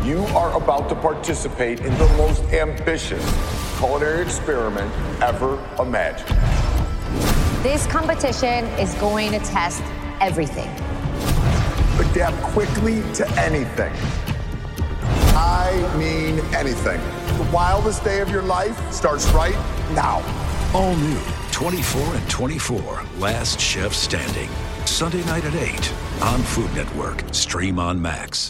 You are about to participate in the most ambitious culinary experiment ever imagined. This competition is going to test everything. Adapt quickly to anything. I mean anything. The wildest day of your life starts right now. All new 24 and 24, Last Chef Standing. Sunday night at 8 on Food Network. Stream on Max.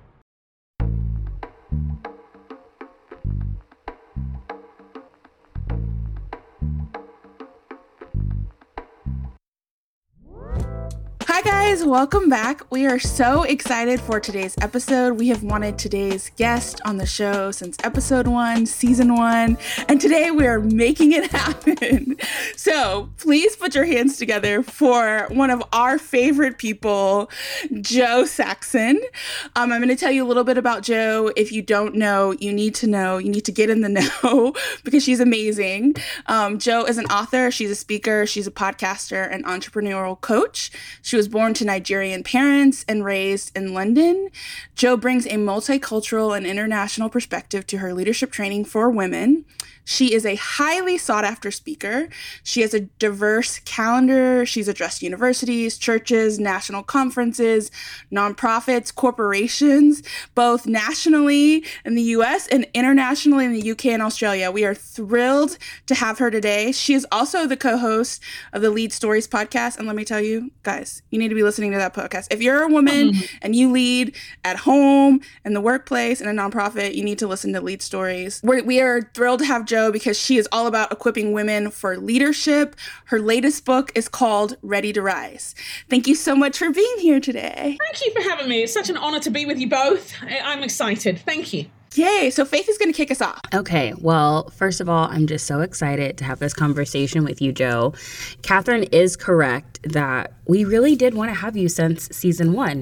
Hi guys, welcome back. We are so excited for today's episode. We have wanted today's guest on the show since episode 1, season 1, and today we are making it happen. So please put your hands together for one of our favorite people, Jo Saxon. I'm going to tell you a little bit about Jo. If you don't know, you need to know. You need to get in the know because she's amazing. Jo is an author. She's a speaker. She's a podcaster and entrepreneurial coach. She was born to Nigerian parents and raised in London. Jo brings a multicultural and international perspective to her leadership training for women. She is a highly sought-after speaker. She has a diverse calendar. She's addressed universities, churches, national conferences, nonprofits, corporations, both nationally in the US and internationally in the UK and Australia. We are thrilled to have her today. She is also the co-host of the Lead Stories podcast. And let me tell you, guys, you need to be listening to that podcast. If you're a woman and you lead at home, in the workplace, in a nonprofit, you need to listen to Lead Stories. We are thrilled to have Jo because she is all about equipping women for leadership. Her latest book is called Ready to Rise. Thank you so much for being here today. Thank you for having me. It's such an honor to be with you both. I'm excited. Thank you. Yay. So Faith is going to kick us off. Okay. Well, first of all, I'm just so excited to have this conversation with you, Jo. Catherine is correct that we really did want to have you since season 1.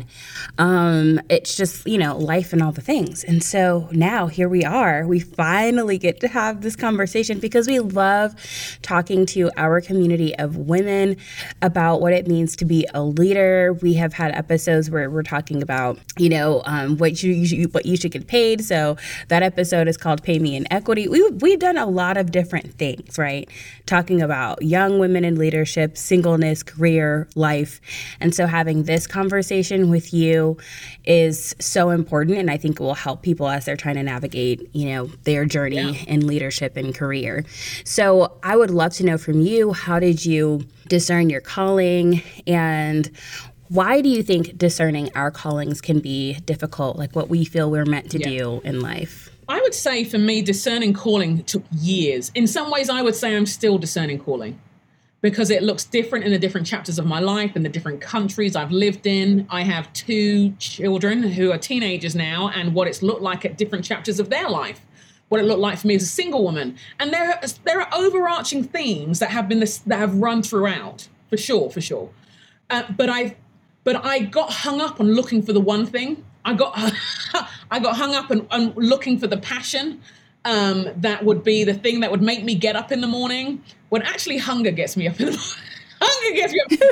It's just, life and all the things. And so now here we are. We finally get to have this conversation because we love talking to our community of women about what it means to be a leader. We have had episodes where we're talking about, what you should get paid. So that episode is called Pay Me in Equity. We've done a lot of different things, right? Talking about young women in leadership, singleness, career, life. And so having this conversation with you is so important. And I think it will help people as they're trying to navigate, their journey in leadership and career. So I would love to know from you, how did you discern your calling, and why do you think discerning our callings can be difficult, like what we feel we're meant to do in life? I would say for me, discerning calling took years. In some ways, I would say I'm still discerning calling because it looks different in the different chapters of my life, in the different countries I've lived in. I have 2 children who are teenagers now, and what it's looked like at different chapters of their life, what it looked like for me as a single woman. And there are overarching themes that have run throughout, for sure. But I got hung up on looking for the one thing. I got hung up on looking for the passion that would be the thing that would make me get up in the morning. When actually hunger gets me up in the morning. Hunger gets me up in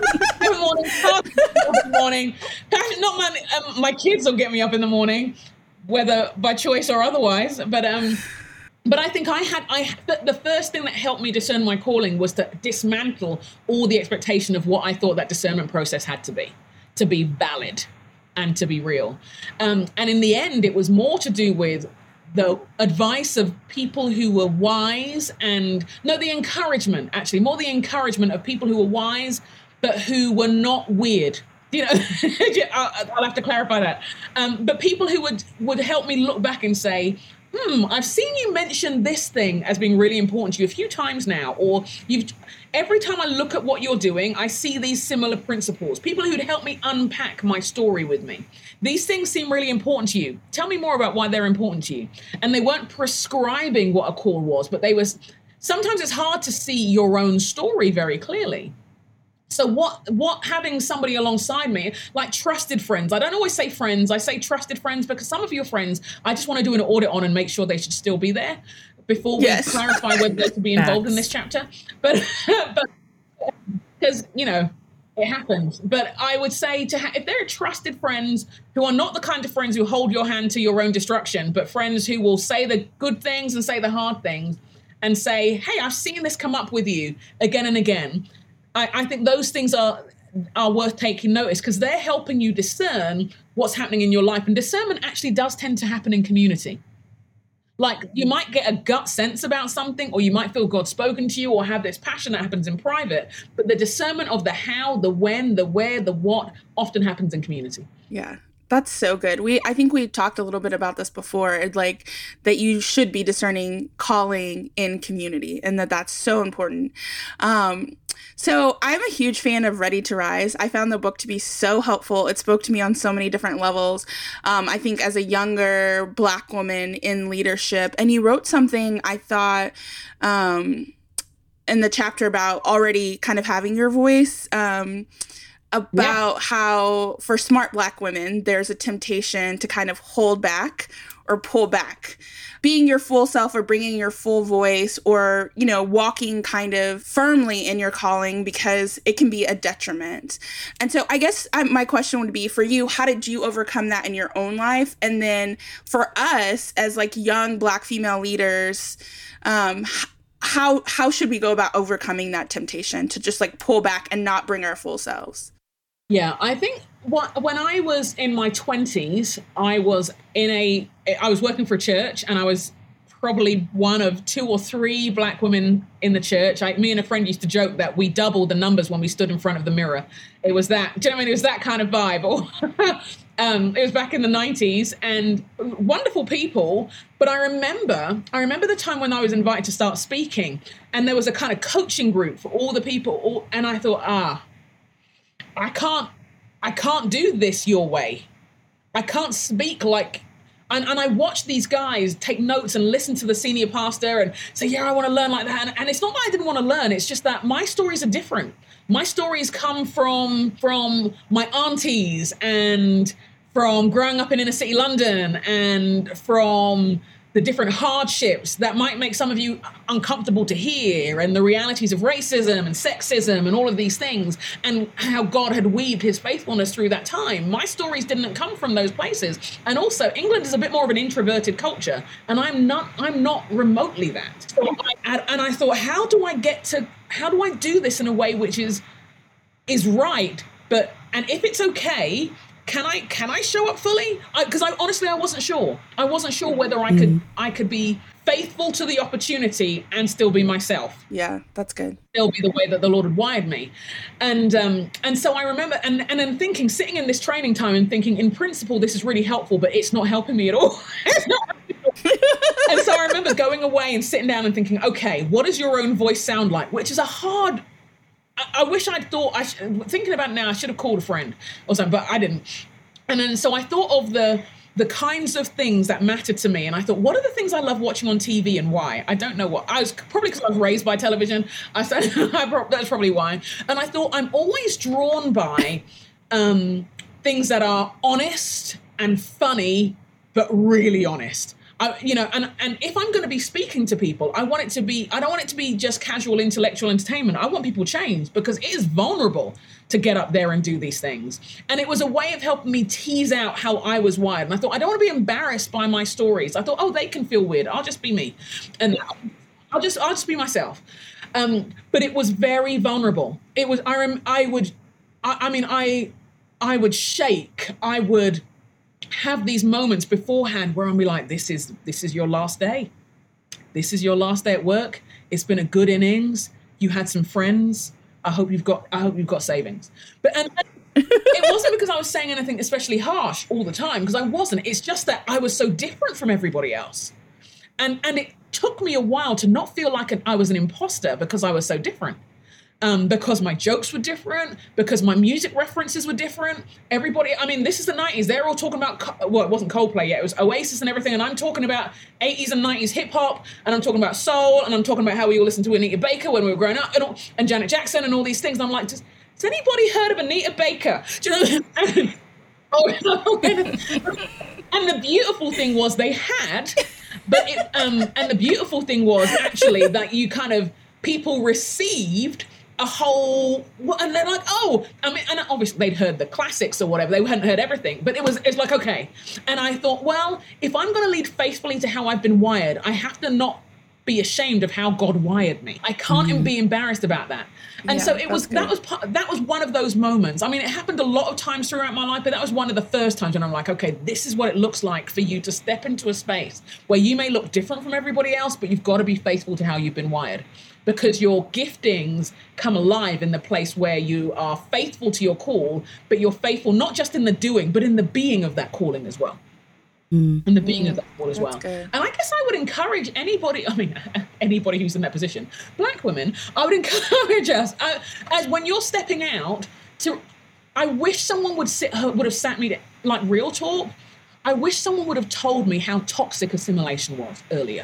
the morning. Passion, not my kids will get me up in the morning, whether by choice or otherwise. But I think the first thing that helped me discern my calling was to dismantle all the expectation of what I thought that discernment process had to be valid and to be real. And in the end, it was more to do with the advice of people who were wise the encouragement of people who were wise, but who were not weird. I'll have to clarify that. But people who would help me look back and say, I've seen you mention this thing as being really important to you a few times now, or every time I look at what you're doing, I see these similar principles. People who'd help me unpack my story with me. These things seem really important to you. Tell me more about why they're important to you. And they weren't prescribing what a call was, but sometimes it's hard to see your own story very clearly. So what having somebody alongside me, like trusted friends, I don't always say friends, I say trusted friends because some of your friends, I just want to do an audit on and make sure they should still be there before we clarify whether they should be involved in this chapter. But because, it happens. But I would say if there are trusted friends who are not the kind of friends who hold your hand to your own destruction, but friends who will say the good things and say the hard things and say, hey, I've seen this come up with you again and again. I think those things are worth taking notice, because they're helping you discern what's happening in your life. And discernment actually does tend to happen in community. Like, you might get a gut sense about something, or you might feel God spoken to you, or have this passion that happens in private. But the discernment of the how, the when, the where, the what often happens in community. Yeah. That's so good. I think we talked a little bit about this before, like that you should be discerning calling in community, and that's so important. So I'm a huge fan of Ready to Rise. I found the book to be so helpful. It spoke to me on so many different levels. I think as a younger Black woman in leadership, and you wrote something I thought in the chapter about already kind of having your voice, about how for smart Black women, there's a temptation to kind of hold back or pull back, being your full self or bringing your full voice, or, you know, walking kind of firmly in your calling, because it can be a detriment. And so I guess my question would be for you, how did you overcome that in your own life? And then for us as like young Black female leaders, how should we go about overcoming that temptation to just like pull back and not bring our full selves? Yeah, I think when I was in my 20s, I was working for a church, and I was probably one of 2 or 3 Black women in the church. Me and a friend used to joke that we doubled the numbers when we stood in front of the mirror. It was that, do you know what I mean? It was that kind of vibe. It was back in the 90s, and wonderful people. But I remember the time when I was invited to start speaking, and there was a kind of coaching group for all the people, and I thought, I can't do this your way. I can't speak like, and I watched these guys take notes and listen to the senior pastor and say, yeah, I want to learn like that. And it's not that I didn't want to learn. It's just that my stories are different. My stories come from my aunties, and from growing up in inner city London, and from the different hardships that might make some of you uncomfortable to hear, and the realities of racism and sexism and all of these things, and how God had weaved his faithfulness through that time. My stories didn't come from those places. And also, England is a bit more of an introverted culture, and I'm not remotely that. So I thought, how do I do this in a way which is right, and if it's okay, can I show up fully? Because honestly, I wasn't sure. I wasn't sure whether I could be faithful to the opportunity and still be myself. Yeah, that's good. Still be the way that the Lord had wired me. And so I remember, and then thinking, sitting in this training time and thinking, in principle, this is really helpful, but it's not helping me at all. It's not. And so I remember going away and sitting down and thinking, okay, what does your own voice sound like? Which is a hard. I wish I'd thought, thinking about it now, I should have called a friend or something, but I didn't. And then so I thought of the kinds of things that mattered to me. And I thought, what are the things I love watching on TV and why? I don't know what. Probably because I was raised by television. That's probably why. And I thought, I'm always drawn by things that are honest and funny, but really honest. And if I'm going to be speaking to people, I don't want it to be just casual intellectual entertainment. I want people changed, because it is vulnerable to get up there and do these things. And it was a way of helping me tease out how I was wired. And I thought, I don't want to be embarrassed by my stories. I thought, they can feel weird. I'll just be me. And I'll just be myself. But it was very vulnerable. It was, I would shake. I would have these moments beforehand where I'll be like, this is your last day. This is your last day at work. It's been a good innings. You had some friends. I hope you've got savings. But it wasn't because I was saying anything especially harsh all the time, because I wasn't. It's just that I was so different from everybody else. And it took me a while to not feel like I was an imposter because I was so different. Because my jokes were different, because my music references were different. Everybody, this is the 90s. They're all talking about, it wasn't Coldplay yet, it was Oasis and everything. And I'm talking about 80s and 90s hip hop, and I'm talking about soul, and I'm talking about how we all listened to Anita Baker when we were growing up, and Janet Jackson and all these things. And I'm like, has anybody heard of Anita Baker? Do you know? And the beautiful thing was they had, and the beautiful thing was actually that you kind of, people received a whole, and they're like, oh, I mean, and obviously they'd heard the classics or whatever. They hadn't heard everything, but it's like, okay. And I thought, well, if I'm going to lead faithfully to how I've been wired, I have to not be ashamed of how God wired me. I can't be embarrassed about that. And so that was one of those moments. I mean, it happened a lot of times throughout my life, but that was one of the first times when I'm like, okay, this is what it looks like for you to step into a space where you may look different from everybody else, but you've got to be faithful to how you've been wired, because your giftings come alive in the place where you are faithful to your call, but you're faithful not just in the doing, but in the being of that calling as well. And the being of that call as well. Good. And I guess I would encourage anybody who's in that position, Black women, I would encourage us, as when you're stepping out, I wish someone would have sat me, like real talk, I wish someone would have told me how toxic assimilation was earlier.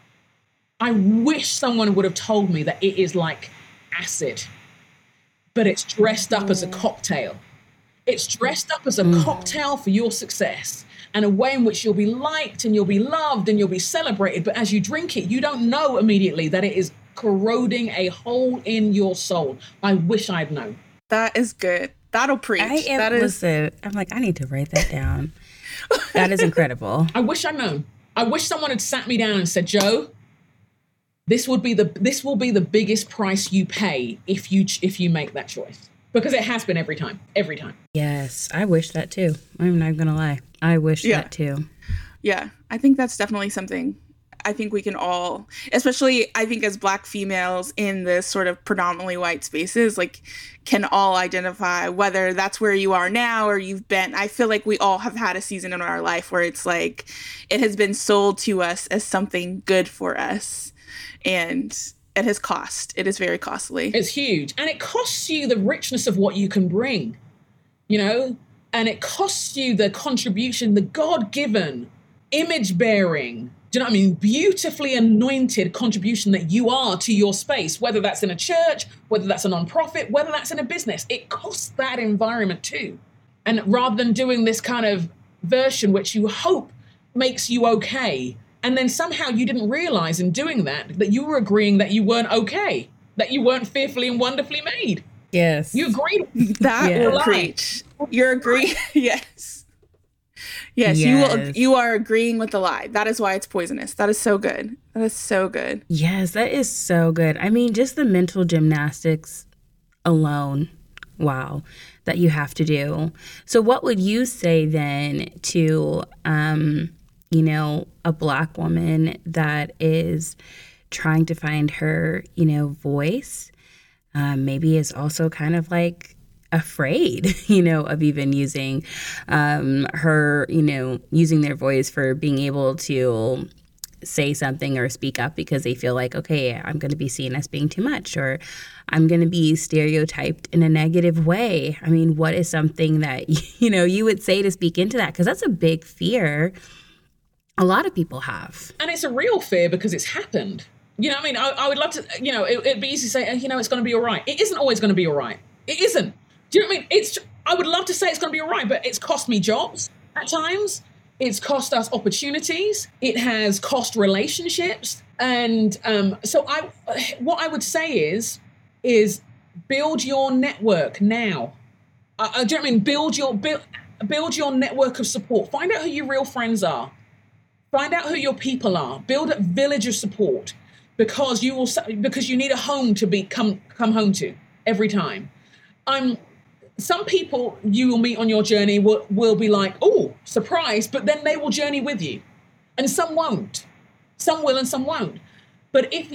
I wish someone would have told me that it is like acid, but it's dressed up as a cocktail. It's dressed up as a cocktail for your success, and a way in which you'll be liked and you'll be loved and you'll be celebrated. But as you drink it, you don't know immediately that it is corroding a hole in your soul. I wish I'd known. That is good. That'll preach. Listen, I'm like, I need to write that down. That is incredible. I wish I'd known. I wish someone had sat me down and said, Joe, this will be the biggest price you pay if you make that choice. Because it has been every time. Yes, I wish that too. I'm not going to lie. I wish that too. Yeah, I think that's definitely something I think we can all, especially I think as Black females in this sort of predominantly white spaces, like can all identify whether that's where you are now or you've been. I feel like we all have had a season in our life where it's like it has been sold to us as something good for us. And it has cost. It is very costly. It's huge. And it costs you the richness of what you can bring, and it costs you the contribution, the God-given, image-bearing, do you know what I mean? Beautifully anointed contribution that you are to your space, whether that's in a church, whether that's a nonprofit, whether that's in a business. It costs that environment too. And rather than doing this kind of version, which you hope makes you okay, and then somehow you didn't realize in doing that you were agreeing that you weren't okay, that you weren't fearfully and wonderfully made. Yes. You agreed. That will preach. You're agreeing. Yes. Yes. You are agreeing with the lie. That is why it's poisonous. That is so good. That is so good. Yes, that is so good. I mean, just the mental gymnastics alone. Wow. That you have to do. So what would you say then to, a Black woman that is trying to find her, voice, maybe is also kind of like afraid, of even using her, using their voice for being able to say something or speak up because they feel like, okay, I'm going to be seen as being too much, or I'm going to be stereotyped in a negative way. I mean, what is something that, you would say to speak into that? Because that's a big fear a lot of people have. And it's a real fear because it's happened. I would love to, it'd be easy to say, it's going to be all right. It isn't always going to be all right. It isn't. Do you know what I mean? I would love to say it's going to be all right, but it's cost me jobs at times. It's cost us opportunities. It has cost relationships. And so what I would say is build your network now. Do you know what I mean? Build your network of support. Find out who your real friends are. Find out who your people are. Build a village of support because you need a home to come home to every time. Some people you will meet on your journey will be like, oh, surprise, but then they will journey with you. And some won't. Some will and some won't. But if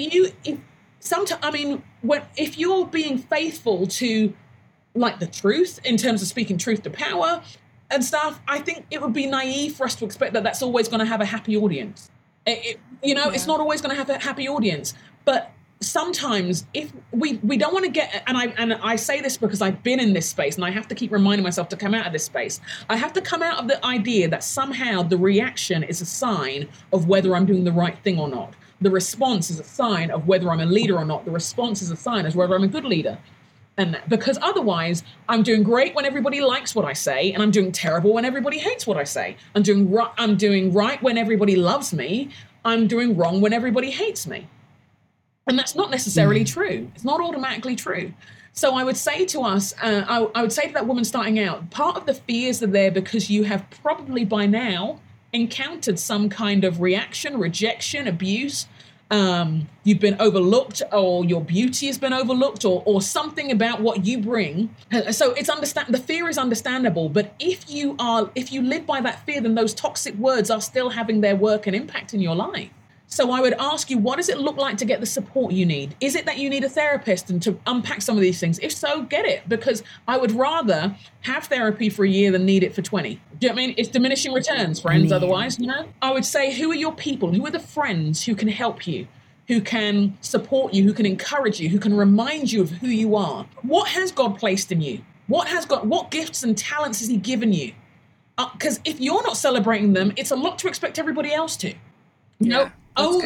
you're being faithful to like the truth in terms of speaking truth to power and stuff, I think it would be naive for us to expect that that's always going to have a happy audience. It's not always going to have a happy audience. But sometimes if we don't want to get, and I say this because I've been in this space and I have to keep reminding myself to come out of this space. I have to come out of the idea that somehow the reaction is a sign of whether I'm doing the right thing or not. The response is a sign of whether I'm a leader or not. The response is a sign of whether I'm a good leader. And because otherwise, I'm doing great when everybody likes what I say, and I'm doing terrible when everybody hates what I say. I'm doing right when everybody loves me. I'm doing wrong when everybody hates me. And that's not necessarily true. It's not automatically true. So I would say to us, I would say to that woman starting out, part of the fears are there because you have probably by now encountered some kind of reaction, rejection, abuse. You've been overlooked, or your beauty has been overlooked, or something about what you bring. So it's the fear is understandable. But if you live by that fear, then those toxic words are still having their work and impact in your life. So I would ask you, what does it look like to get the support you need? Is it that you need a therapist and to unpack some of these things? If so, get it, because I would rather have therapy for a year than need it for 20. Do you know what I mean? It's diminishing returns, friends, otherwise, you know? I would say, who are your people? Who are the friends who can help you, who can support you, who can encourage you, who can remind you of who you are? What has God placed in you? What gifts and talents has he given you? Because if you're not celebrating them, it's a lot to expect everybody else to. You know? Own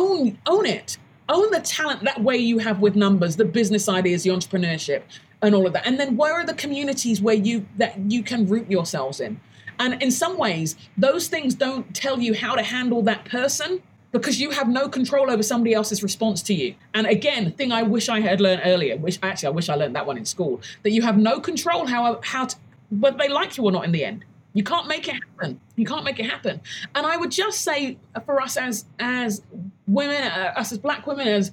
it. Own the talent that way you have with numbers, the business ideas, the entrepreneurship, and all of that. And then where are the communities where you can root yourselves in? And in some ways, those things don't tell you how to handle that person because you have no control over somebody else's response to you. And again, the thing I wish I had learned earlier, I wish I learned that one in school, that you have no control whether they like you or not in the end. You can't make it happen. And I would just say for us as women, us as Black women, as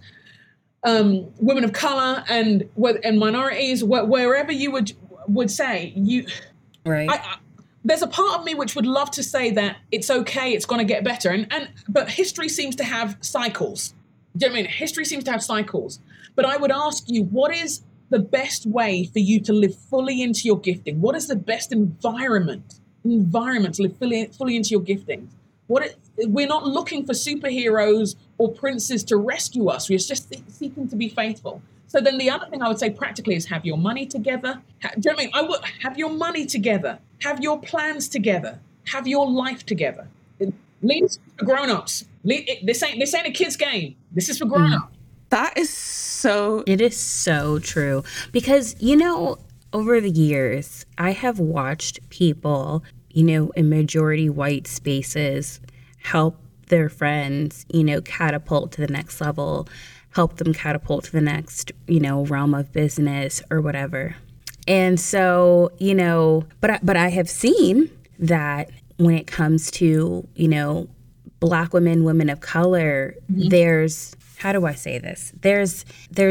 women of color and minorities, wherever you would say, right. There's a part of me which would love to say that it's okay, it's going to get better. But history seems to have cycles. Do you know what I mean? History seems to have cycles. But I would ask you, what is the best way for you to live fully into your gifting? What is the best environment to live fully into your gifting? We're not looking for superheroes or princes to rescue us. We're just seeking to be faithful. So then the other thing I would say practically is have your money together. Do you know what I mean? I would have your money together. Have your plans together. Have your life together. Leaders for grown-ups. This ain't a kid's game. This is for grown-ups. That is so... It is so true. Because, you know, over the years, I have watched people, you know, in majority white spaces help their friends, you know, catapult to the next level, help them catapult to the next, you know, realm of business or whatever. And so, you know, but I have seen that when it comes to, you know, Black women, women of color, there's, how do I say this? There's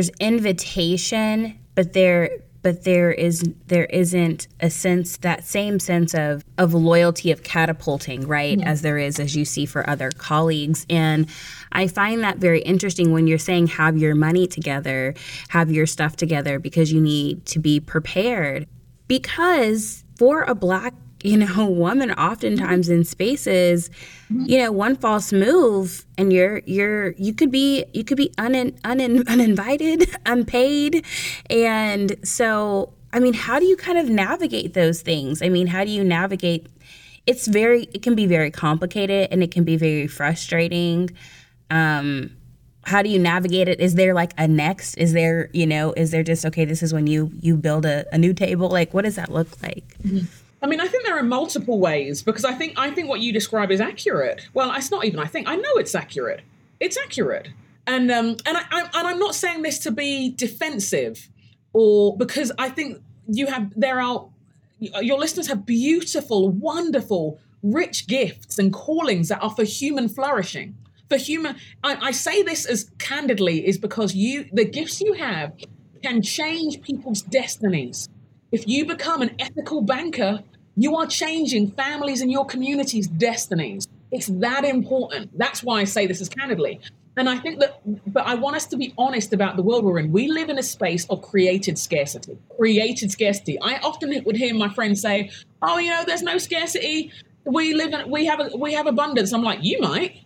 invitation, but there isn't a sense, that same sense of loyalty, of catapulting, right? Yeah. As there is, as you see for other colleagues. And I find that very interesting when you're saying have your money together, have your stuff together, because you need to be prepared. Because for a Black, you know, woman, oftentimes in spaces, you know, one false move and you could be uninvited, unpaid. And so, I mean, how do you kind of navigate those things? I mean, how do you navigate? It can be very complicated and it can be very frustrating. How do you navigate it? Is there like a next? Is there just, okay, this is when you build a new table? Like, what does that look like? Mm-hmm. I mean, I think there are multiple ways, because I think what you describe is accurate. Well, it's not even I know it's accurate. It's accurate. And I'm not saying this to be defensive, or because I think your listeners have beautiful, wonderful, rich gifts and callings that are for human flourishing. I say this as candidly is because the gifts you have can change people's destinies. If you become an ethical banker, you are changing families in your community's destinies. It's that important. That's why I say this as candidly. And I think but I want us to be honest about the world we're in. We live in a space of created scarcity. I often would hear my friends say, oh, you know, there's no scarcity. We have abundance. I'm like, you might.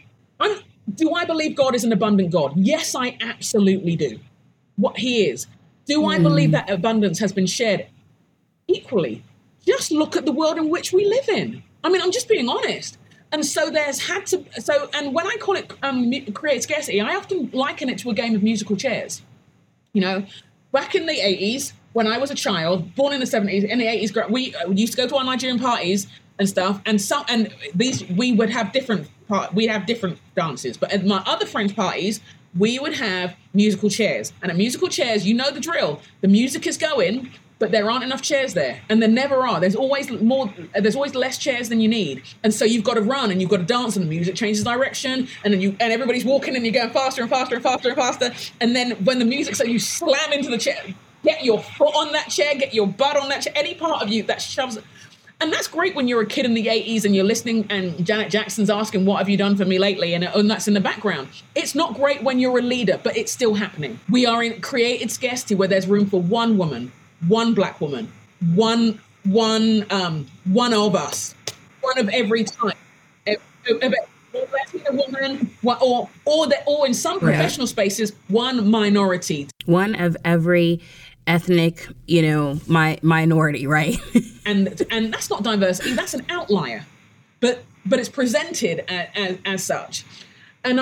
Do I believe God is an abundant God? Yes, I absolutely do. What he is. Do I believe that abundance has been shared equally? Just look at the world in which we live in. I mean, I'm just being honest. And so and when I call it create scarcity, I often liken it to a game of musical chairs. You know, back in the 80s, when I was a child, born in the 70s, in the 80s, we used to go to our Nigerian parties and stuff. We would have different dances. But at my other friends' parties, we would have musical chairs. And at musical chairs, you know the drill. The music is going, but there aren't enough chairs there. And there never are. There's always less chairs than you need. And so you've got to run and you've got to dance and the music changes direction. And then everybody's walking and you're going faster and faster and faster and faster. And then when the music's so you slam into the chair, get your foot on that chair, get your butt on that chair, any part of you that shoves. And that's great when you're a kid in the 80s and you're listening and Janet Jackson's asking, what have you done for me lately? And that's in the background. It's not great when you're a leader, but it's still happening. We are in created scarcity where there's room for one woman, one Black woman, one of us, one of every type, a Latina woman, or in some professional spaces, one minority. One of every ethnic, minority, right? and that's not diversity, that's an outlier, but it's presented as such. And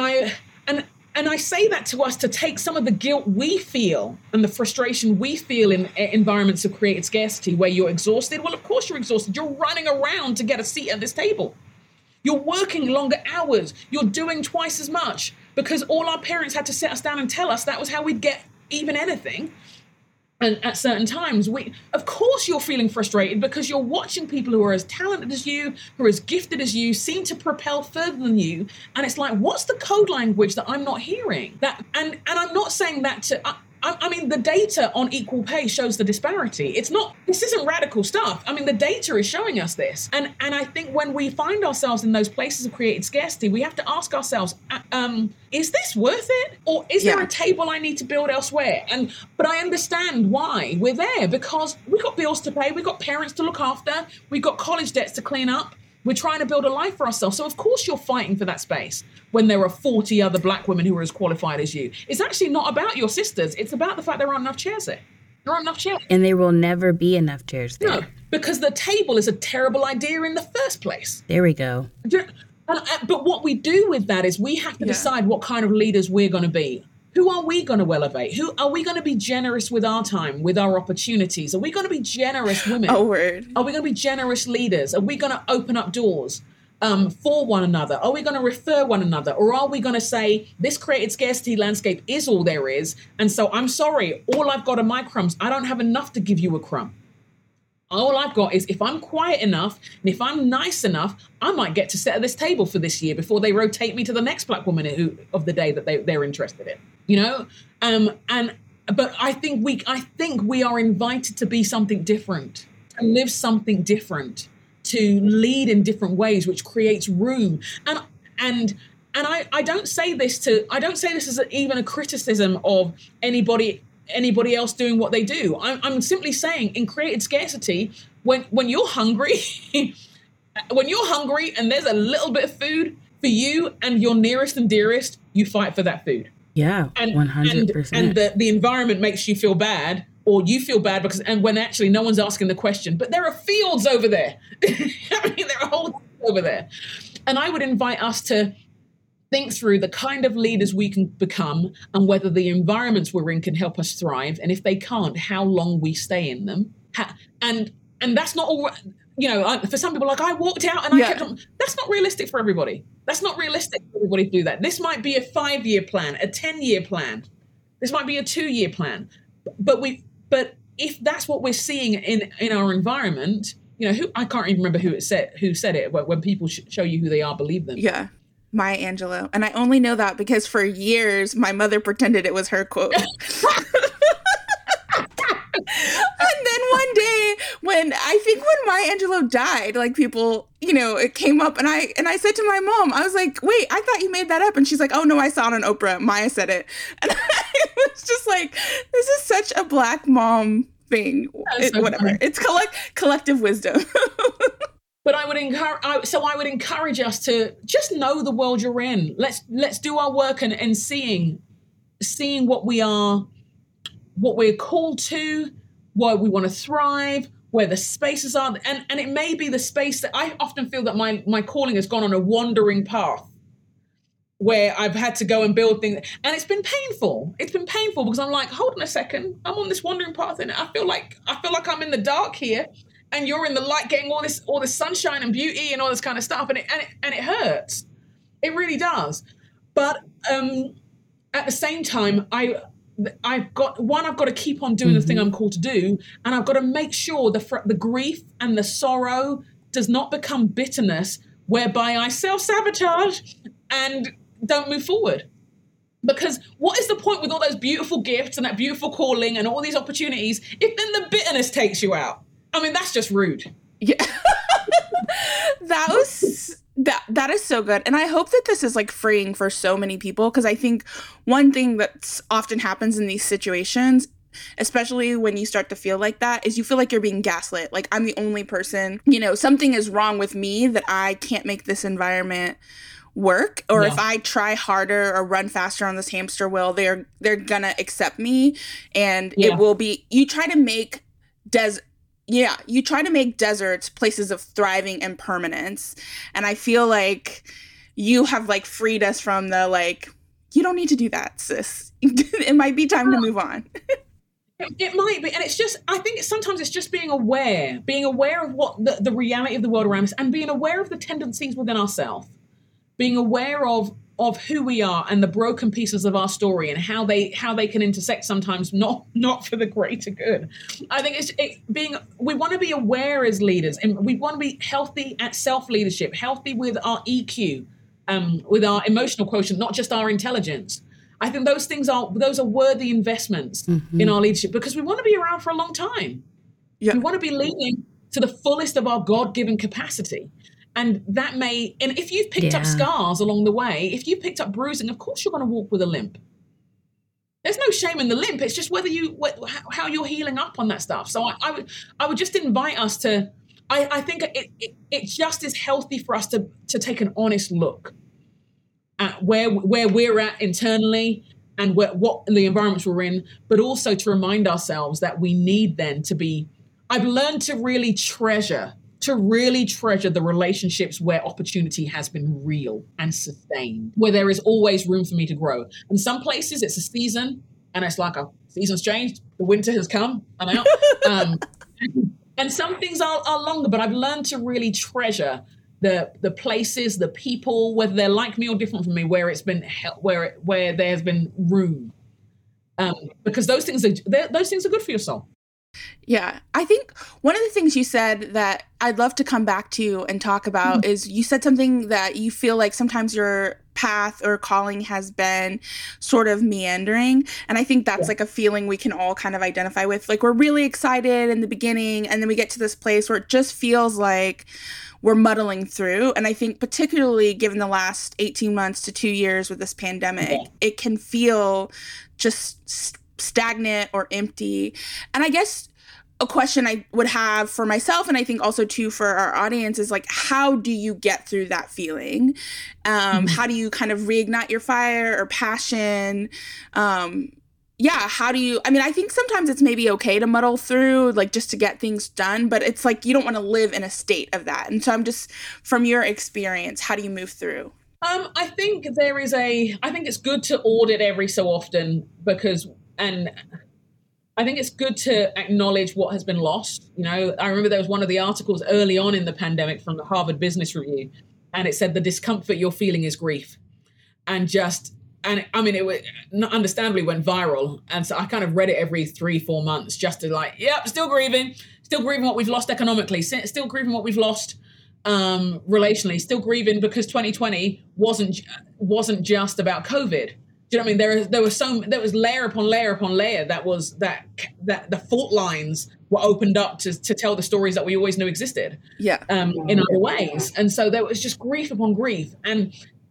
I say that to us to take some of the guilt we feel and the frustration we feel in environments of created scarcity where you're exhausted. Well, of course you're exhausted. You're running around to get a seat at this table. You're working longer hours. You're doing twice as much because all our parents had to sit us down and tell us that was how we'd get even anything. And at certain times, of course you're feeling frustrated because you're watching people who are as talented as you, who are as gifted as you, seem to propel further than you. And it's like, what's the code language that I'm not hearing? And I'm not saying that to... I mean, the data on equal pay shows the disparity. This isn't radical stuff. I mean, the data is showing us this. And I think when we find ourselves in those places of created scarcity, we have to ask ourselves, is this worth it? Or is there a table I need to build elsewhere? But I understand why we're there, because we've got bills to pay, we've got parents to look after, we've got college debts to clean up. We're trying to build a life for ourselves. So of course you're fighting for that space when there are 40 other Black women who are as qualified as you. It's actually not about your sisters. It's about the fact there aren't enough chairs there. There aren't enough chairs. And there will never be enough chairs there. No, because the table is a terrible idea in the first place. There we go. But what we do with that is we have to decide what kind of leaders we're going to be. Who are we going to elevate? Who are we going to be generous with our time, with our opportunities? Are we going to be generous women? Oh, word. Are we going to be generous leaders? Are we going to open up doors for one another? Are we going to refer one another? Or are we going to say, this created scarcity landscape is all there is, and so I'm sorry, all I've got are my crumbs. I don't have enough to give you a crumb. All I've got is if I'm quiet enough and if I'm nice enough, I might get to sit at this table for this year before they rotate me to the next Black woman of the day that they're interested in. But I think we are invited to be something different, to live something different, to lead in different ways, which creates room. And I don't say this as even a criticism of anybody else doing what they do. I'm simply saying in created scarcity, when you're hungry, and there's a little bit of food for you and your nearest and dearest, you fight for that food. Yeah, 100%. And the environment makes you feel bad, or you feel bad when actually no one's asking the question. But there are fields over there. I mean, there are whole fields over there. And I would invite us to think through the kind of leaders we can become and whether the environments we're in can help us thrive. And if they can't, how long we stay in them. And that's not all, for some people, like I walked out and I kept on. That's not realistic for everybody. That's not realistic for everybody to do that. This might be a 5-year plan, a 10-year plan. This might be a 2-year plan. But if that's what we're seeing in our environment, I can't even remember who said it, when people show you who they are, believe them. Yeah. Maya Angelou. And I only know that because for years my mother pretended it was her quote. And then one day when Maya Angelou died, like people, it came up and I said to my mom, I was like, wait, I thought you made that up. And she's like, oh no, I saw it on Oprah. Maya said it. And I was just like, this is such a Black mom thing. Whatever. Funny. It's collective wisdom. But I would encourage us to just know the world you're in. Let's do our work and seeing what we're called to, where we want to thrive, where the spaces are. And it may be the space that I often feel that my calling has gone on a wandering path where I've had to go and build things. And it's been painful. It's been painful because I'm like, hold on a second. I'm on this wandering path and I feel like I'm in the dark here. And you're in the light getting all this sunshine and beauty and all this kind of stuff. And it hurts. It really does. But at the same time, I've got to keep on doing the thing I'm called to do, and I've got to make sure the grief and the sorrow does not become bitterness, whereby I self-sabotage and don't move forward. Because what is the point with all those beautiful gifts and that beautiful calling and all these opportunities if then the bitterness takes you out? I mean, that's just rude. Yeah. That is so good. And I hope that this is like freeing for so many people, because I think one thing that often happens in these situations, especially when you start to feel like that, is you feel like you're being gaslit. Like, I'm the only person, something is wrong with me that I can't make this environment work, or if I try harder or run faster on this hamster wheel, they're gonna accept me, and it will be, you try to make deserts places of thriving and permanence. And I feel like you have like freed us from the like, you don't need to do that, sis. It might be time to move on. It might be. And it's just, I think sometimes it's just being aware of what the reality of the world around us, and being aware of the tendencies within ourselves, being aware of who we are and the broken pieces of our story and how they can intersect sometimes not for the greater good. I think we want to be aware as leaders, and we want to be healthy at self-leadership, healthy with our EQ, with our emotional quotient, not just our intelligence. I think those are worthy investments in our leadership, because we want to be around for a long time. Yeah. We want to be leading to the fullest of our God-given capacity. And if you've picked up scars along the way, if you've picked up bruising, of course you're going to walk with a limp. There's no shame in the limp. It's just how you're healing up on that stuff. So I would just invite us to, I think it just is healthy for us to take an honest look at where we're at internally and what the environments we're in, but also to remind ourselves that we need then to be, I've learned to really treasure the relationships where opportunity has been real and sustained, where there is always room for me to grow. In some places it's a season, and it's like a season's changed, the winter has come, I'm out. And some things are longer, but I've learned to really treasure the places, the people, whether they're like me or different from me, where it's been where there has been room, because those things are good for your soul. Yeah, I think one of the things you said that I'd love to come back to and talk about is you said something that you feel like sometimes your path or calling has been sort of meandering. And I think that's like a feeling we can all kind of identify with. Like, we're really excited in the beginning, and then we get to this place where it just feels like we're muddling through. And I think particularly given the last 18 months to 2 years with this pandemic, it can feel just stagnant or empty. And I guess a question I would have for myself, and I think also too for our audience, is like, how do you get through that feeling? How do you kind of reignite your fire or passion? How do you, I think sometimes it's maybe okay to muddle through, like just to get things done, but it's like you don't want to live in a state of that. And so I'm just, from your experience, how do you move through? I think I think it's good to audit every so often, and I think it's good to acknowledge what has been lost. I remember there was one of the articles early on in the pandemic from the Harvard Business Review, and it said the discomfort you're feeling is grief. It understandably went viral. And so I kind of read it every 3-4 months just to still grieving what we've lost economically, still grieving what we've lost relationally, still grieving because 2020 wasn't just about COVID. Do you know what I mean? There was layer upon layer upon layer that the fault lines were opened up to tell the stories that we always knew existed. Yeah. In other ways. And so there was just grief upon grief. And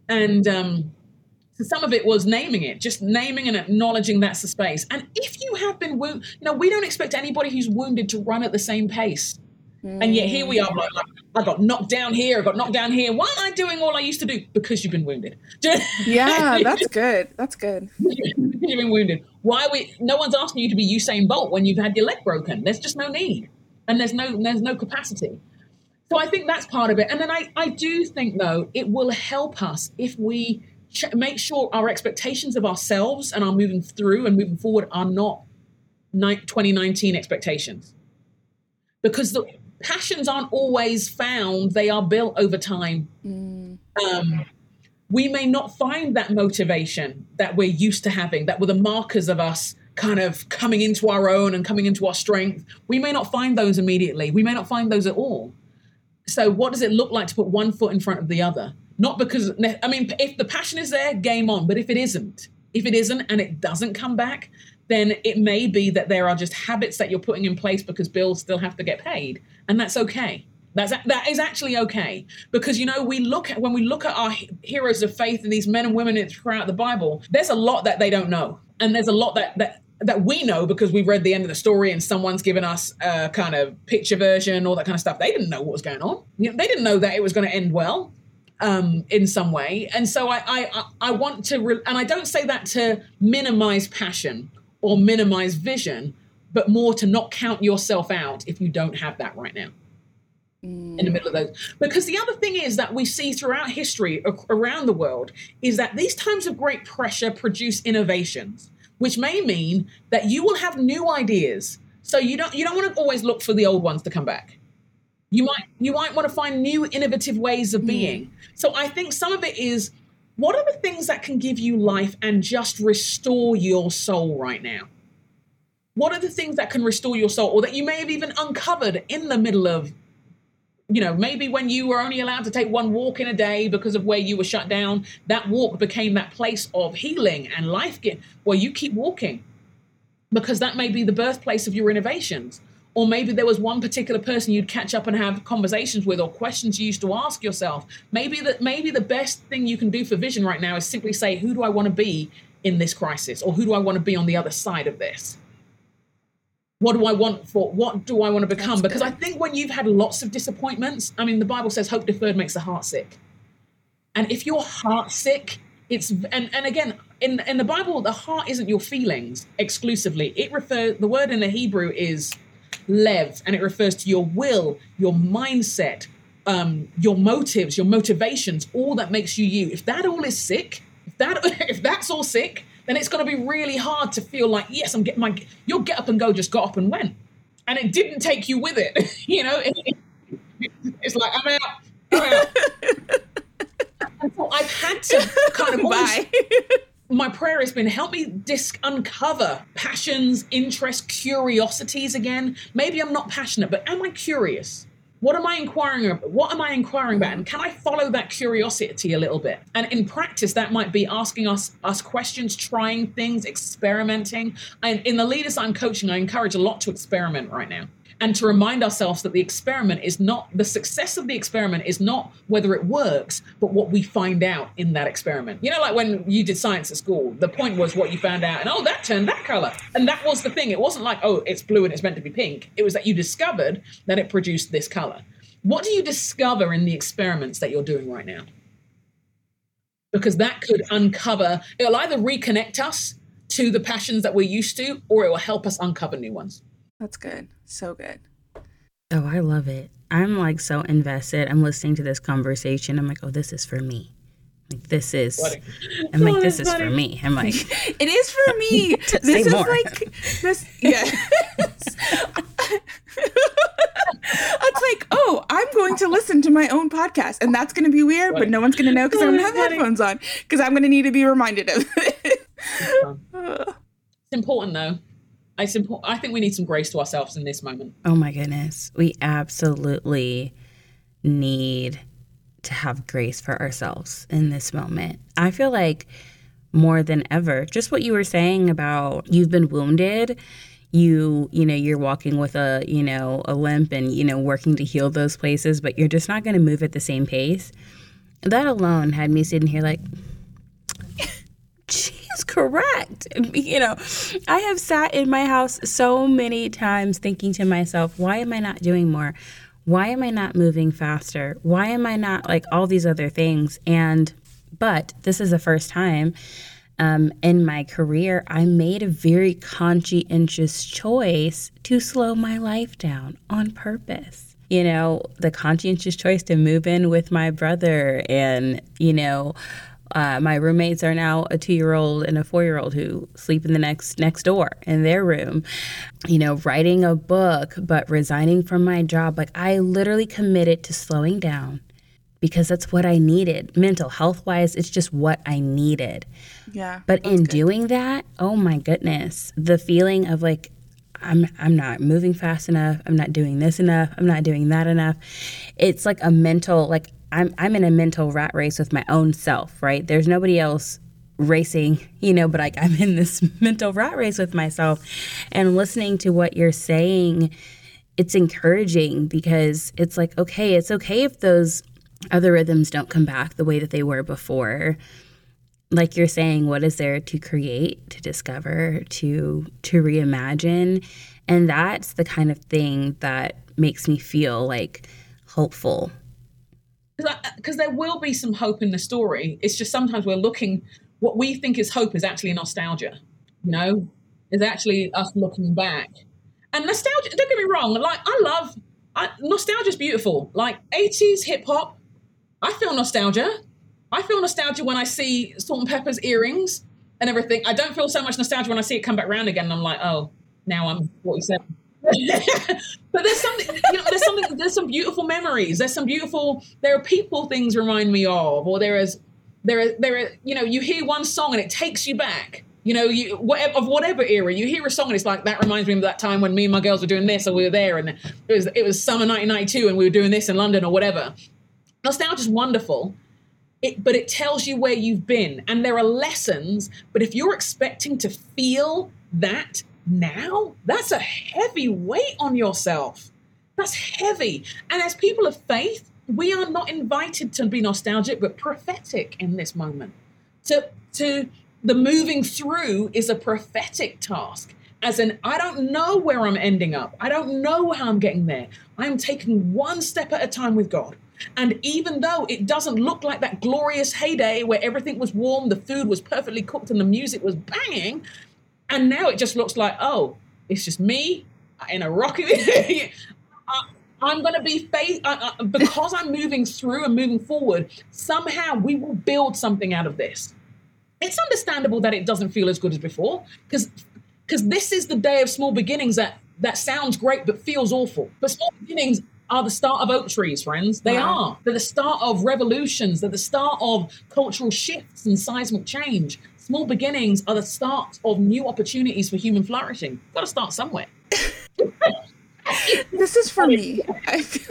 so some of it was naming it, just naming and acknowledging that's the space. And if you have been wounded, we don't expect anybody who's wounded to run at the same pace. And yet here we are, like, I got knocked down here, I got knocked down here. Why am I doing all I used to do? Because you've been wounded. Yeah, that's good. That's good. You've been wounded. No one's asking you to be Usain Bolt when you've had your leg broken. There's just no need. And there's no capacity. So I think that's part of it. And then I do think, though, it will help us if we make sure our expectations of ourselves and our moving through and moving forward are not 2019 expectations. Because the passions aren't always found. They are built over time. we may not find that motivation that we're used to having, that were the markers of us kind of coming into our own and coming into our strength. We may not find those immediately. We may not find those at all. So what does it look like to put one foot in front of the other? Not because, I mean, if the passion is there, game on. But if it isn't and it doesn't come back, then it may be that there are just habits that you're putting in place because bills still have to get paid. And that's okay. That is actually okay. Because, when we look at our heroes of faith and these men and women throughout the Bible, there's a lot that they don't know. And there's a lot that we know because we've read the end of the story and someone's given us a kind of picture version, all that kind of stuff. They didn't know what was going on. They didn't know that it was going to end well in some way. And so I want to, and I don't say that to minimize passion or minimize vision, but more to not count yourself out if you don't have that right now. In the middle of those. Because the other thing is that we see throughout history around the world is that these times of great pressure produce innovations, which may mean that you will have new ideas. So you don't want to always look for the old ones to come back. You might want to find new innovative ways of being. So I think some of it is, what are the things that can give you life and just restore your soul right now? What are the things that can restore your soul, or that you may have even uncovered in the middle of, maybe when you were only allowed to take one walk in a day because of where you were shut down, that walk became that place of healing and life. Well, you keep walking because that may be the birthplace of your innovations. Or maybe there was one particular person you'd catch up and have conversations with, or questions you used to ask yourself. Maybe the best thing you can do for vision right now is simply say, who do I want to be in this crisis? Or who do I want to be on the other side of this? What do I want to become? Because I think when you've had lots of disappointments, I mean, the Bible says hope deferred makes the heart sick. And if your heart's sick, and again, in the Bible, the heart isn't your feelings exclusively. The word in the Hebrew is lev, and it refers to your will, your mindset, your motives, your motivations, all that makes you you. If that all is sick, if that's all sick, then it's going to be really hard to feel like, yes, I'm getting your get up and go just got up and went. And it didn't take you with it. It's like, I'm out. And so I've had to kind of my prayer has been, help me uncover passions, interests, curiosities again. Maybe I'm not passionate, but am I curious? What am I inquiring about? And can I follow that curiosity a little bit? And in practice, that might be asking us questions, trying things, experimenting. And in the leaders I'm coaching, I encourage a lot to experiment right now. And to remind ourselves that the success of the experiment is not whether it works, but what we find out in that experiment. Like when you did science at school, the point was what you found out, and that turned that color. And that was the thing. It wasn't like, it's blue and it's meant to be pink. It was that you discovered that it produced this color. What do you discover in the experiments that you're doing right now? Because that could it'll either reconnect us to the passions that we're used to, or it will help us uncover new ones. That's good. So good. Oh, I love it. I'm like so invested. I'm listening to this conversation. I'm like, oh, this is for me. Like, this is, I'm like, this is for me. I'm like, it is for me. This is more. Like, this, yeah. It's like, I'm going to listen to my own podcast, and that's going to be weird, but no one's going to know because I'm going to have headphones on, because I'm going to need to be reminded of it. It's important, though. I think we need some grace to ourselves in this moment. Oh my goodness. We absolutely need to have grace for ourselves in this moment. I feel like more than ever, just what you were saying about you've been wounded, you're walking with a limp and, working to heal those places, but you're just not going to move at the same pace. That alone had me sitting here like, she's correct. I have sat in my house so many times thinking to myself, why am I not doing more? Why am I not moving faster? Why am I not like all these other things? But this is the first time in my career, I made a very conscientious choice to slow my life down on purpose. The conscientious choice to move in with my brother, and, my roommates are now a 2-year-old and a 4-year-old who sleep in the next door in their room. Writing a book, but resigning from my job. Like, I literally committed to slowing down because that's what I needed. Mental health wise, it's just what I needed. Yeah. But in doing that, oh my goodness, the feeling of like, I'm not moving fast enough. I'm not doing this enough. I'm not doing that enough. It's like a mental, like I'm in a mental rat race with my own self, right? There's nobody else racing, but like I'm in this mental rat race with myself. And listening to what you're saying, it's encouraging because it's like, okay, it's okay if those other rhythms don't come back the way that they were before. Like you're saying, what is there to create, to discover, to reimagine? And that's the kind of thing that makes me feel like hopeful. Because there will be some hope in the story. It's just sometimes we're looking, what we think is hope is actually nostalgia, is actually us looking back. And nostalgia, don't get me wrong, like nostalgia is beautiful. Like 80s hip hop, I feel nostalgia. I feel nostalgia when I see Salt-N-Pepa's earrings and everything. I don't feel so much nostalgia when I see it come back around again and I'm like, oh, now I'm 47. But there's something, there's some beautiful memories. There are people things remind me of, or there is, you hear one song and it takes you back. Of whatever era, you hear a song and it's like, that reminds me of that time when me and my girls were doing this, or we were there, and it was summer 1992 and we were doing this in London or whatever. Nostalgia is wonderful, but it tells you where you've been, and there are lessons. But if you're expecting to feel that now, that's a heavy weight on yourself. That's heavy. And as people of faith, we are not invited to be nostalgic, but prophetic in this moment. To the moving through is a prophetic task. As in, I don't know where I'm ending up. I don't know how I'm getting there. I'm taking one step at a time with God. And even though it doesn't look like that glorious heyday where everything was warm, the food was perfectly cooked, and the music was banging, and now it just looks like, oh, it's just me in a rocky... I'm going to be faith because I'm moving through and moving forward. Somehow we will build something out of this. It's understandable that it doesn't feel as good as before, because this is the day of small beginnings that sounds great but feels awful. But small beginnings are the start of oak trees, friends. They are. They're the start of revolutions. They're the start of cultural shifts and seismic change. Small beginnings are the start of new opportunities for human flourishing. You've got to start somewhere. This is for me. I feel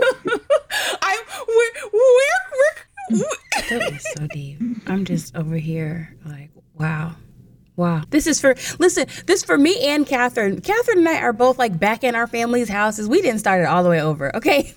That was so deep. I'm just over here like, wow. This is for me and Catherine. Catherine and I are both like back in our family's houses. We didn't start it all the way over, okay?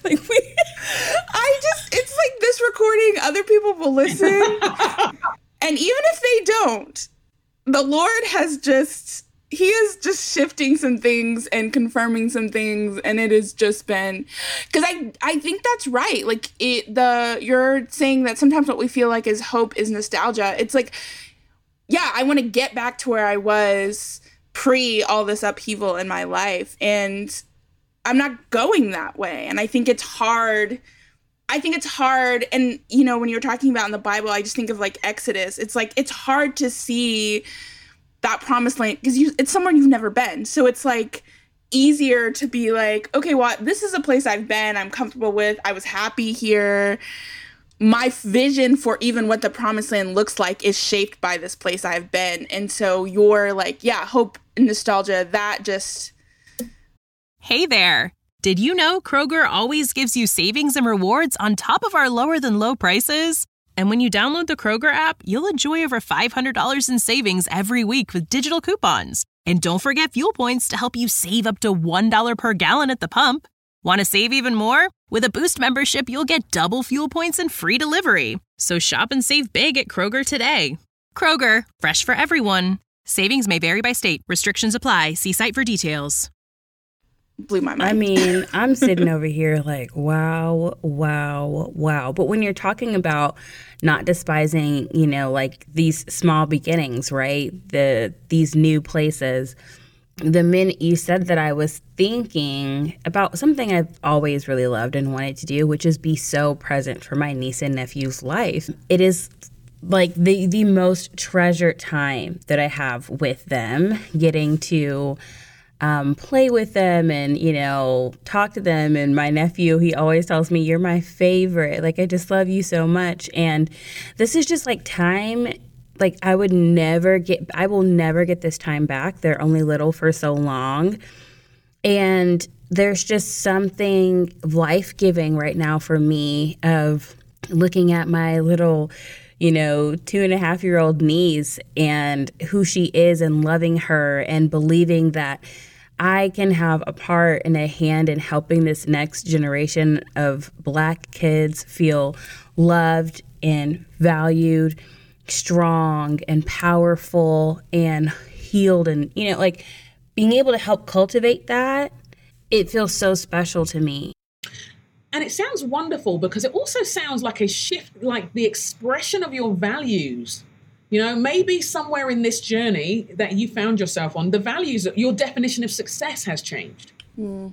It's like this recording, other people will listen. And even if they don't, the Lord He is just shifting some things and confirming some things, and it has just been, because I think that's right. Like you're saying that sometimes what we feel like is hope is nostalgia. It's like, yeah, I want to get back to where I was pre all this upheaval in my life, and I'm not going that way. And I think it's hard. And when you're talking about in the Bible, I just think of like Exodus. It's like it's hard to see that promised land because it's somewhere you've never been. So it's like easier to be like, okay, well, this is a place I've been, I'm comfortable with, I was happy here. My vision for even what the promised land looks like is shaped by this place I've been. And so you're like, yeah, hope and nostalgia, that just... Hey there. Did you know Kroger always gives you savings and rewards on top of our lower than low prices? And when you download the Kroger app, you'll enjoy over $500 in savings every week with digital coupons. And don't forget fuel points to help you save up to $1 per gallon at the pump. Want to save even more? With a Boost membership, you'll get double fuel points and free delivery. So shop and save big at Kroger today. Kroger, fresh for everyone. Savings may vary by state. Restrictions apply. See site for details. Blew my mind. I mean, I'm sitting over here like, wow. But when you're talking about not despising, like these small beginnings, right? These new places, the minute you said that, I was thinking about something I've always really loved and wanted to do, which is be so present for my niece and nephew's life. It is like the most treasured time that I have with them, getting to play with them and, talk to them. And my nephew, he always tells me, you're my favorite. Like, I just love you so much. And this is just like time. Like, I will never get this time back. They're only little for so long. And there's just something life-giving right now for me of looking at my little 2.5-year-old niece and who she is and loving her and believing that I can have a part and a hand in helping this next generation of Black kids feel loved and valued, strong and powerful and healed. And, being able to help cultivate that, it feels so special to me. And it sounds wonderful because it also sounds like a shift, like the expression of your values. Maybe somewhere in this journey that you found yourself on, the values, your definition of success has changed. Mm.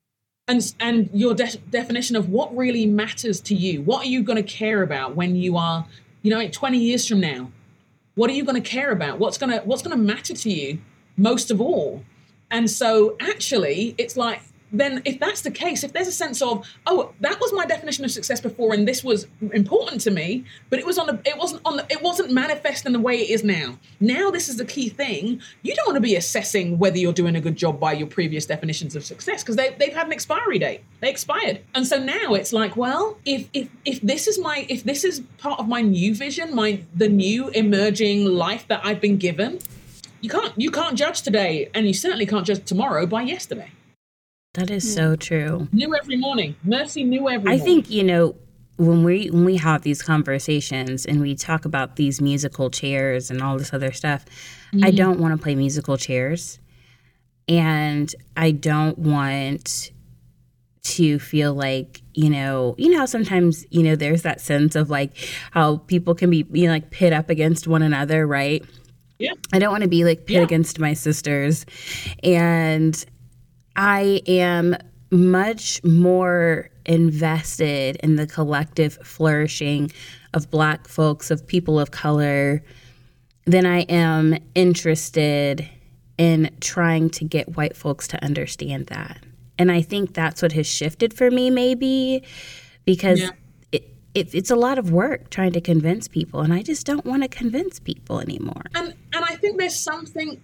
And your definition of what really matters to you. What are you going to care about when you are, 20 years from now? What are you going to care about? What's going to matter to you most of all? And so actually, it's like, then if that's the case, if there's a sense of, oh, that was my definition of success before, and this was important to me, but it wasn't manifest in the way it is now. Now this is the key thing. You don't want to be assessing whether you're doing a good job by your previous definitions of success because they've had an expiry date. They expired. And so now it's like, well, if this is part of my new vision, the new emerging life that I've been given, you can't judge today, and you certainly can't judge tomorrow by yesterday. That is so true. New every morning. Mercy new every morning. I think, when we have these conversations and we talk about these musical chairs and all this other stuff, I don't want to play musical chairs. And I don't want to feel like, how sometimes, there's that sense of like how people can be, like pit up against one another, right? Yeah. I don't want to be like pit against my sisters. And I am much more invested in the collective flourishing of Black folks, of people of color, than I am interested in trying to get white folks to understand that. And I think that's what has shifted for me, maybe, because it's a lot of work trying to convince people, and I just don't want to convince people anymore. And I think there's something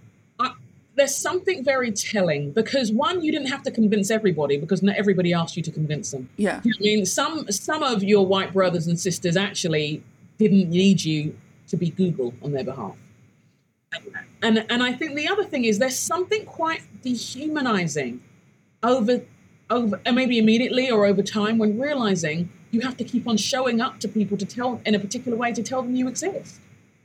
very telling because one, you didn't have to convince everybody because not everybody asked you to convince them. Yeah. I mean, some of your white brothers and sisters actually didn't need you to be Google on their behalf. And I think the other thing is there's something quite dehumanizing over maybe immediately or over time when realizing you have to keep on showing up to people to tell in a particular way to tell them you exist.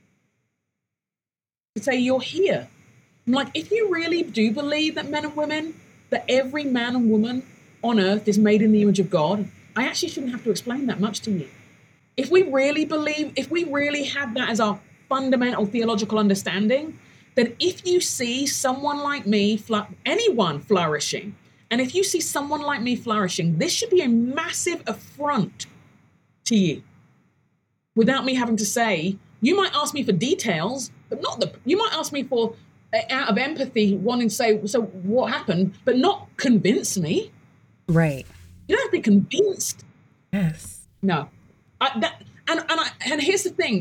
To say you're here. I'm like, if you really do believe that men and women, that every man and woman on earth is made in the image of God, I actually shouldn't have to explain that much to you. If we really have that as our fundamental theological understanding, that if you see someone like me, anyone flourishing, and if you see someone like me flourishing, this should be a massive affront to you. Without me having to say, you might ask me for details, but you might ask me for, out of empathy, wanting to say, so what happened, but not convince me. Right. You don't have to be convinced. Yes. No. And here's the thing.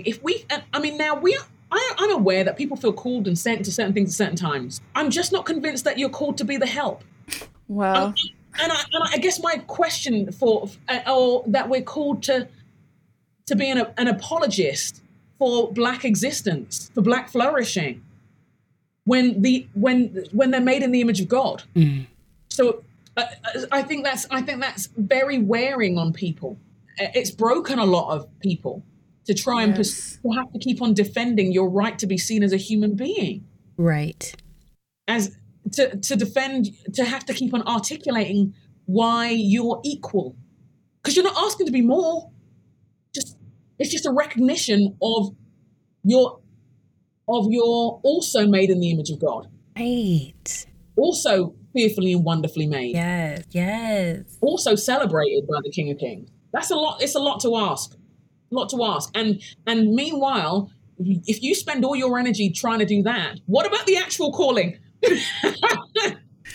I'm aware that people feel called and sent to certain things at certain times. I'm just not convinced that you're called to be the help. Well. And I guess my question or that we're called to be an apologist for Black existence, for Black flourishing, when they're made in the image of God. Mm. So I think that's very wearing on people. It's broken a lot of people to try and to have to keep on defending your right to be seen as a human being. Right. As to defend, to have to keep on articulating why you're equal. Because you're not asking to be more. It's just a recognition of you're also made in the image of God. Right. Also fearfully and wonderfully made. Yes, yes. Also celebrated by the King of Kings. That's a lot. It's a lot to ask. A lot to ask. And meanwhile, if you spend all your energy trying to do that, what about the actual calling?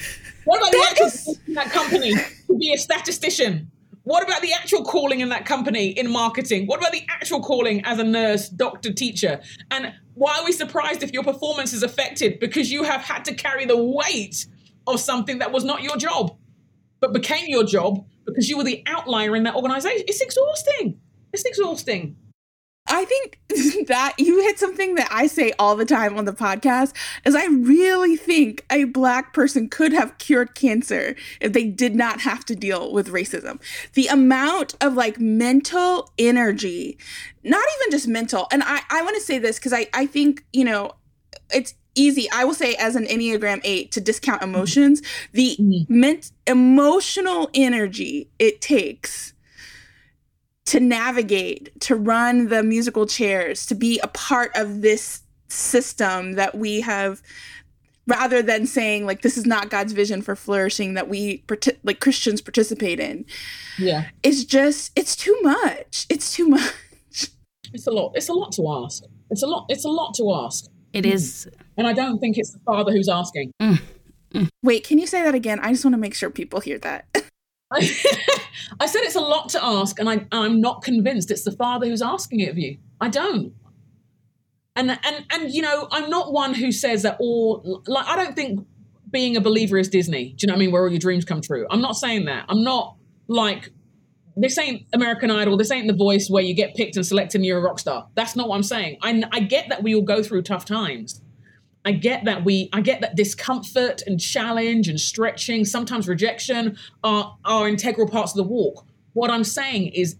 What about the actual calling in that company to be a statistician? What about the actual calling in that company in marketing? What about the actual calling as a nurse, doctor, teacher? And why are we surprised if your performance is affected? Because you have had to carry the weight of something that was not your job, but became your job because you were the outlier in that organization. It's exhausting. It's exhausting. I think that you hit something that I say all the time on the podcast is I really think a Black person could have cured cancer if they did not have to deal with racism. The amount of like mental energy, not even just mental. And I want to say this because I think, you know, it's easy, I will say, as an Enneagram 8 to discount emotions, the emotional energy it takes to navigate, to run the musical chairs, to be a part of this system that we have, rather than saying like, this is not God's vision for flourishing that we like Christians participate in. Yeah. It's just, it's too much. It's too much. It's a lot. It's a lot to ask. It's a lot to ask. It is. And I don't think it's the Father who's asking. Wait, can you say that again? I just want to make sure people hear that. I said it's a lot to ask, and I'm not convinced it's the Father who's asking it of you. I don't. And you know, I'm not one who says that all, like, I don't think being a believer is Disney. Do you know what I mean? Where all your dreams come true. I'm not saying that. I'm not like, this ain't American Idol. This ain't The Voice where you get picked and selected and you're a rock star. That's not what I'm saying. I get that we all go through tough times. I get that discomfort and challenge and stretching, sometimes rejection are integral parts of the walk. What I'm saying is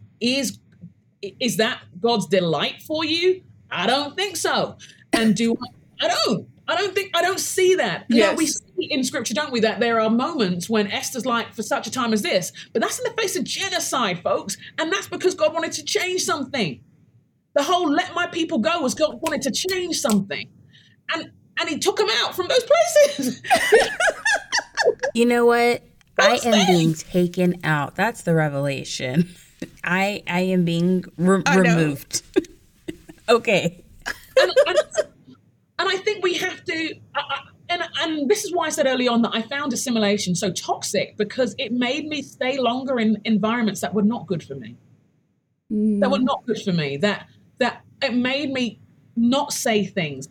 that God's delight for you? I don't think so. And I don't see that. You know, we see in scripture, don't we, that there are moments when Esther's like, for such a time as this, but that's in the face of genocide, folks. And that's because God wanted to change something. The whole let my people go was God wanted to change something. And he took them out from those places. You know what? I am being taken out. That's the revelation. I am being removed. Okay. And I think we have to, and this is why I said early on that I found assimilation so toxic, because it made me stay longer in environments that were not good for me. That were not good for me. That it made me not say things.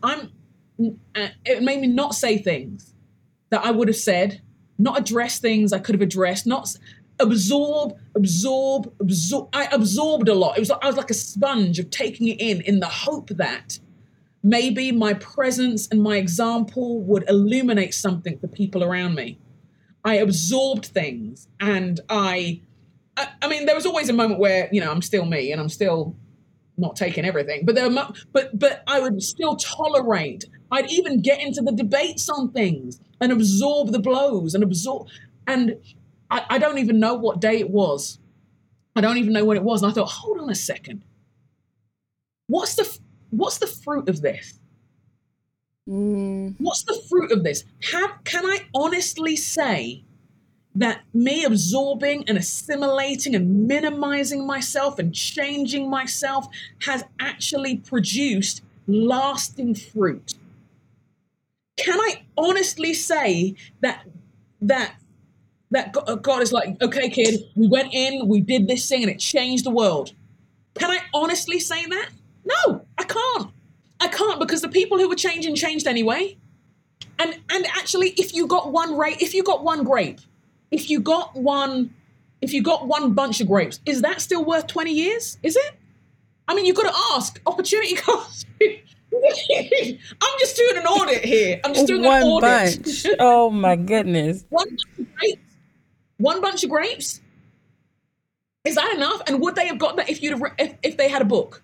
It made me not say things that I would have said, not address things I could have addressed, not absorb. I absorbed a lot. I was like a sponge of taking it in the hope that maybe my presence and my example would illuminate something for people around me. I absorbed things, and I mean, there was always a moment where, you know, I'm still me and I'm still not taking everything, but but I would still tolerate. I'd even get into the debates on things and absorb the blows and and I don't even know what day it was. I don't even know when it was. And I thought, hold on a second. What's the fruit of this? What's the fruit of this? Can I honestly say that me absorbing and assimilating and minimizing myself and changing myself has actually produced lasting fruit? Can I honestly say that God is like, okay, kid, we went in, we did this thing, and it changed the world? Can I honestly say that? No, I can't. I can't, because the people who were changing changed anyway. And actually, if you got one grape, if you got one bunch of grapes, is that still worth 20 years? Is it? I mean, you've got to ask. Opportunity cost. I'm just doing an audit here. I'm just doing an audit. Bunch. Oh my goodness. One bunch of grapes. Is that enough? And would they have got that if they had a book?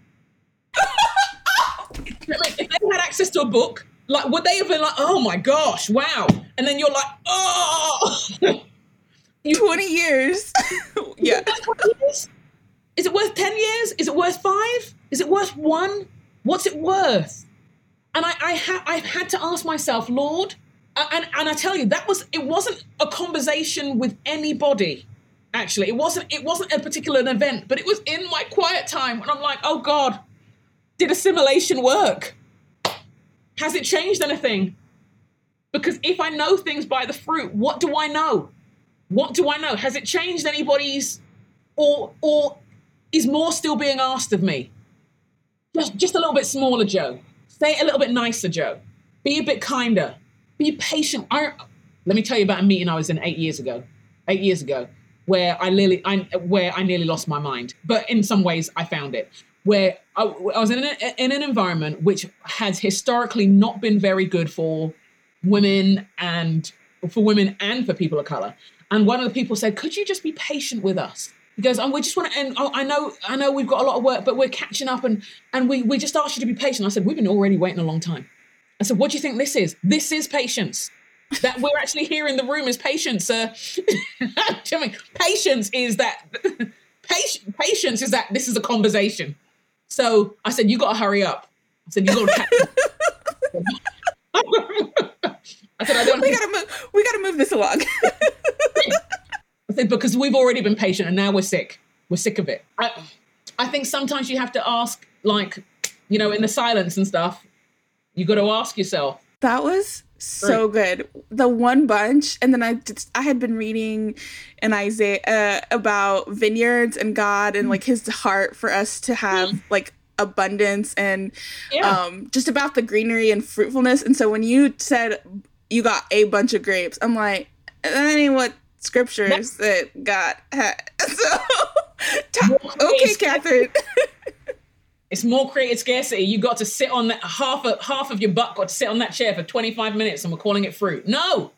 If they had access to a book, like, would they have been like, oh my gosh, wow? And then you're like, oh. 20 years. Yeah. Is it worth 10 years? Is it worth 5? Is it worth 1? What's it worth? And I've had to ask myself, Lord, and I tell you, it wasn't a conversation with anybody. Actually, it wasn't a particular event, but it was in my quiet time when I'm like, oh God, did assimilation work? Has it changed anything? Because if I know things by the fruit, what do I know? What do I know? Has it changed anybody's, or is more still being asked of me? Just a little bit smaller, Joe. Say it a little bit nicer, Joe. Be a bit kinder. Be patient. Let me tell you about a meeting I was in 8 years ago, where I nearly lost my mind. But in some ways, I found it. Where I was in an environment which has historically not been very good for women and for people of color. And one of the people said, "Could you just be patient with us?" He goes, "Oh, we just want to." And I know we've got a lot of work, but we're catching up, and we just asked you to be patient. I said, "We've been already waiting a long time." I said, "What do you think this is? This is patience. That we're actually here in the room is patience, sir." Patience is that. Patience is that this is a conversation. So I said, "You got to hurry up." I said, "You got to." I said, We gotta move this along. I said, because we've already been patient and now we're sick. We're sick of it. I think sometimes you have to ask, like, in the silence and stuff, you got to ask yourself. That was so good. The one bunch. And then I had been reading in Isaiah about vineyards and God and like his heart for us to have like abundance and just about the greenery and fruitfulness. And so when you said you got a bunch of grapes, I'm like, that ain't what scriptures that God had. So, okay, Catherine. It's more created scarcity. You got to sit on that, half of your butt got to sit on that chair for 25 minutes and we're calling it fruit. No.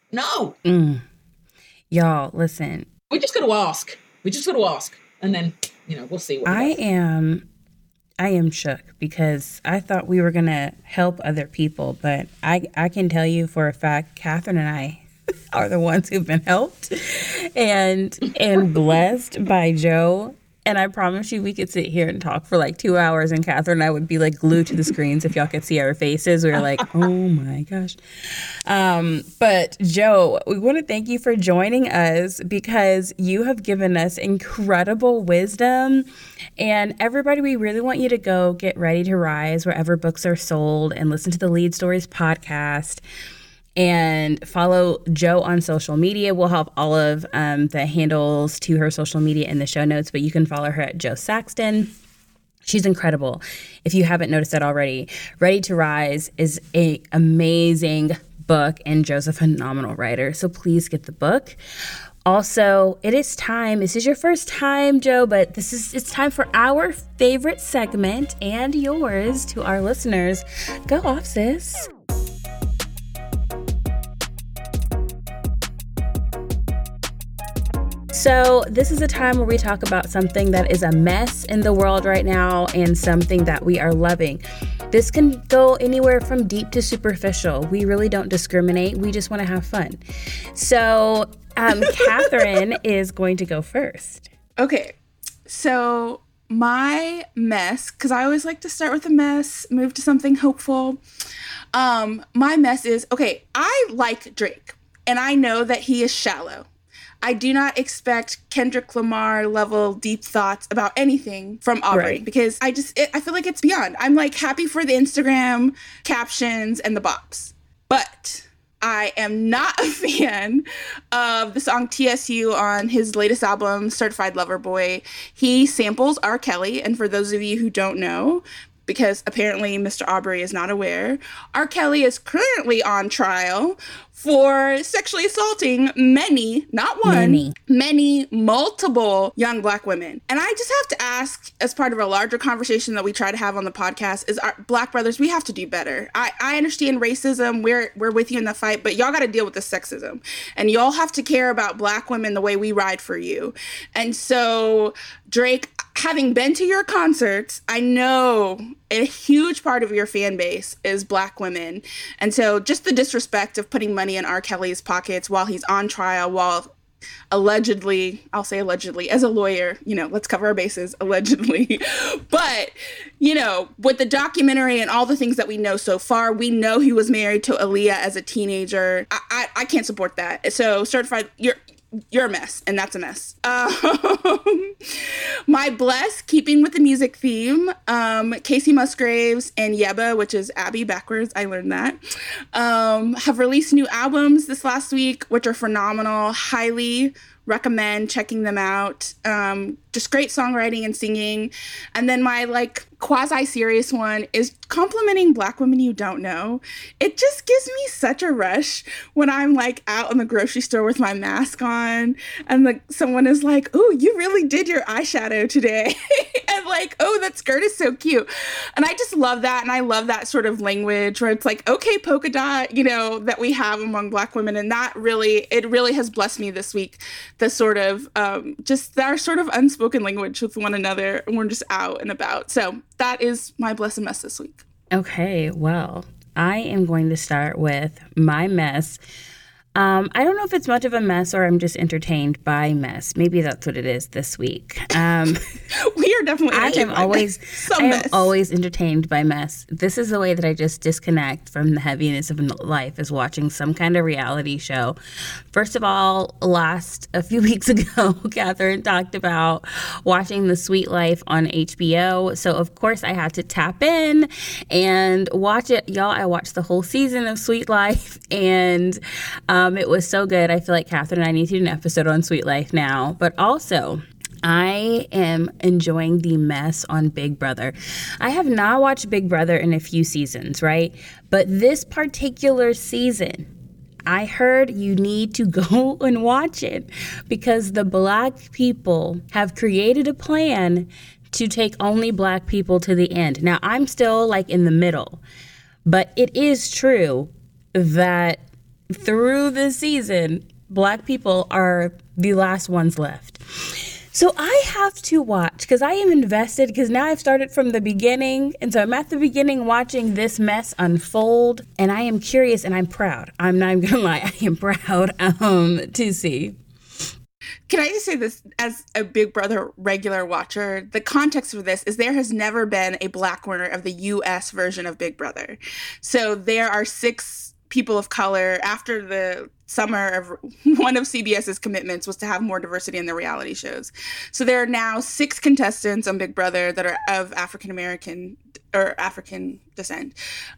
Y'all, listen. We just got to ask. And then, we'll see what I am shook because I thought we were going to help other people, but I can tell you for a fact, Catherine and I are the ones who've been helped and blessed by Joe. And I promise you we could sit here and talk for like 2 hours and Catherine and I would be like glued to the screens if y'all could see our faces. We were like, oh my gosh. But Joe, we want to thank you for joining us because you have given us incredible wisdom. And everybody, we really want you to go get Ready to Rise wherever books are sold and listen to the Lead Stories podcast. And follow Joe on social media. We'll have all of the handles to her social media in the show notes, but you can follow her at Joe Saxton. She's incredible. If you haven't noticed that already, Ready to Rise is an amazing book, and Joe's a phenomenal writer. So please get the book. Also, it is time. This is your first time, Joe, but it's time for our favorite segment and yours to our listeners. Go off, sis. So this is a time where we talk about something that is a mess in the world right now and something that we are loving. This can go anywhere from deep to superficial. We really don't discriminate. We just want to have fun. So Catherine is going to go first. Okay. So my mess, because I always like to start with a mess, move to something hopeful. My mess is, okay, I like Drake and I know that he is shallow. I do not expect Kendrick Lamar level deep thoughts about anything from Aubrey because I feel like it's beyond. I'm like happy for the Instagram captions and the bops, but I am not a fan of the song TSU on his latest album, Certified Lover Boy. He samples R. Kelly, and for those of you who don't know, because apparently Mr. Aubrey is not aware, R. Kelly is currently on trial for sexually assaulting many, not one, many, multiple young Black women. And I just have to ask, as part of a larger conversation that we try to have on the podcast, is our Black brothers, we have to do better. I understand racism. We're with you in the fight, but y'all got to deal with the sexism. And y'all have to care about Black women the way we ride for you. And so, Drake, having been to your concerts, I know a huge part of your fan base is Black women. And so just the disrespect of putting money in R. Kelly's pockets while he's on trial, while allegedly, I'll say allegedly, as a lawyer, let's cover our bases, allegedly. But, with the documentary and all the things that we know so far, we know he was married to Aaliyah as a teenager. I can't support that. So Certified, you're a mess, and that's a mess. My bless, keeping with the music theme, Casey Musgraves and Yebba, which is Abby backwards, I learned that, have released new albums this last week, which are phenomenal. Highly recommend checking them out. Just great songwriting and singing. And then my like quasi-serious one is complimenting Black women you don't know. It just gives me such a rush when I'm like out in the grocery store with my mask on and someone is like, "Oh, you really did your eyeshadow today." And like, "Oh, that skirt is so cute." And I just love that. And I love that sort of language where it's like, okay, polka dot, you know, that we have among Black women. And that really, it really has blessed me this week. The sort of, just our sort of unspoken language with one another. And we're just out and about. So that is my blessed mess this week. Okay, well, I am going to start with my mess. I don't know if it's much of a mess or I'm just entertained by mess. Maybe that's what it is this week. We are definitely entertained by mess. I am always entertained by mess. This is the way that I just disconnect from the heaviness of life, is watching some kind of reality show. First of all, a few weeks ago, Catherine talked about watching The Sweet Life on HBO. So, of course, I had to tap in and watch it. Y'all, I watched the whole season of Sweet Life, and it was so good. I feel like Catherine and I need to do an episode on Sweet Life now. But also, I am enjoying the mess on Big Brother. I have not watched Big Brother in a few seasons, right? But this particular season, I heard you need to go and watch it because the Black people have created a plan to take only Black people to the end. Now, I'm still like in the middle, but it is true that through this season, Black people are the last ones left. So I have to watch because I am invested, because now I've started from the beginning. And so I'm at the beginning watching this mess unfold, and I am curious and I'm proud. I'm not even gonna lie, I am proud to see. Can I just say this as a Big Brother regular watcher? The context for this is there has never been a Black winner of the U.S. version of Big Brother. So there are 6 people of color after the summer of one of CBS's commitments was to have more diversity in their reality shows. So there are now 6 contestants on Big Brother that are of African American or African descent,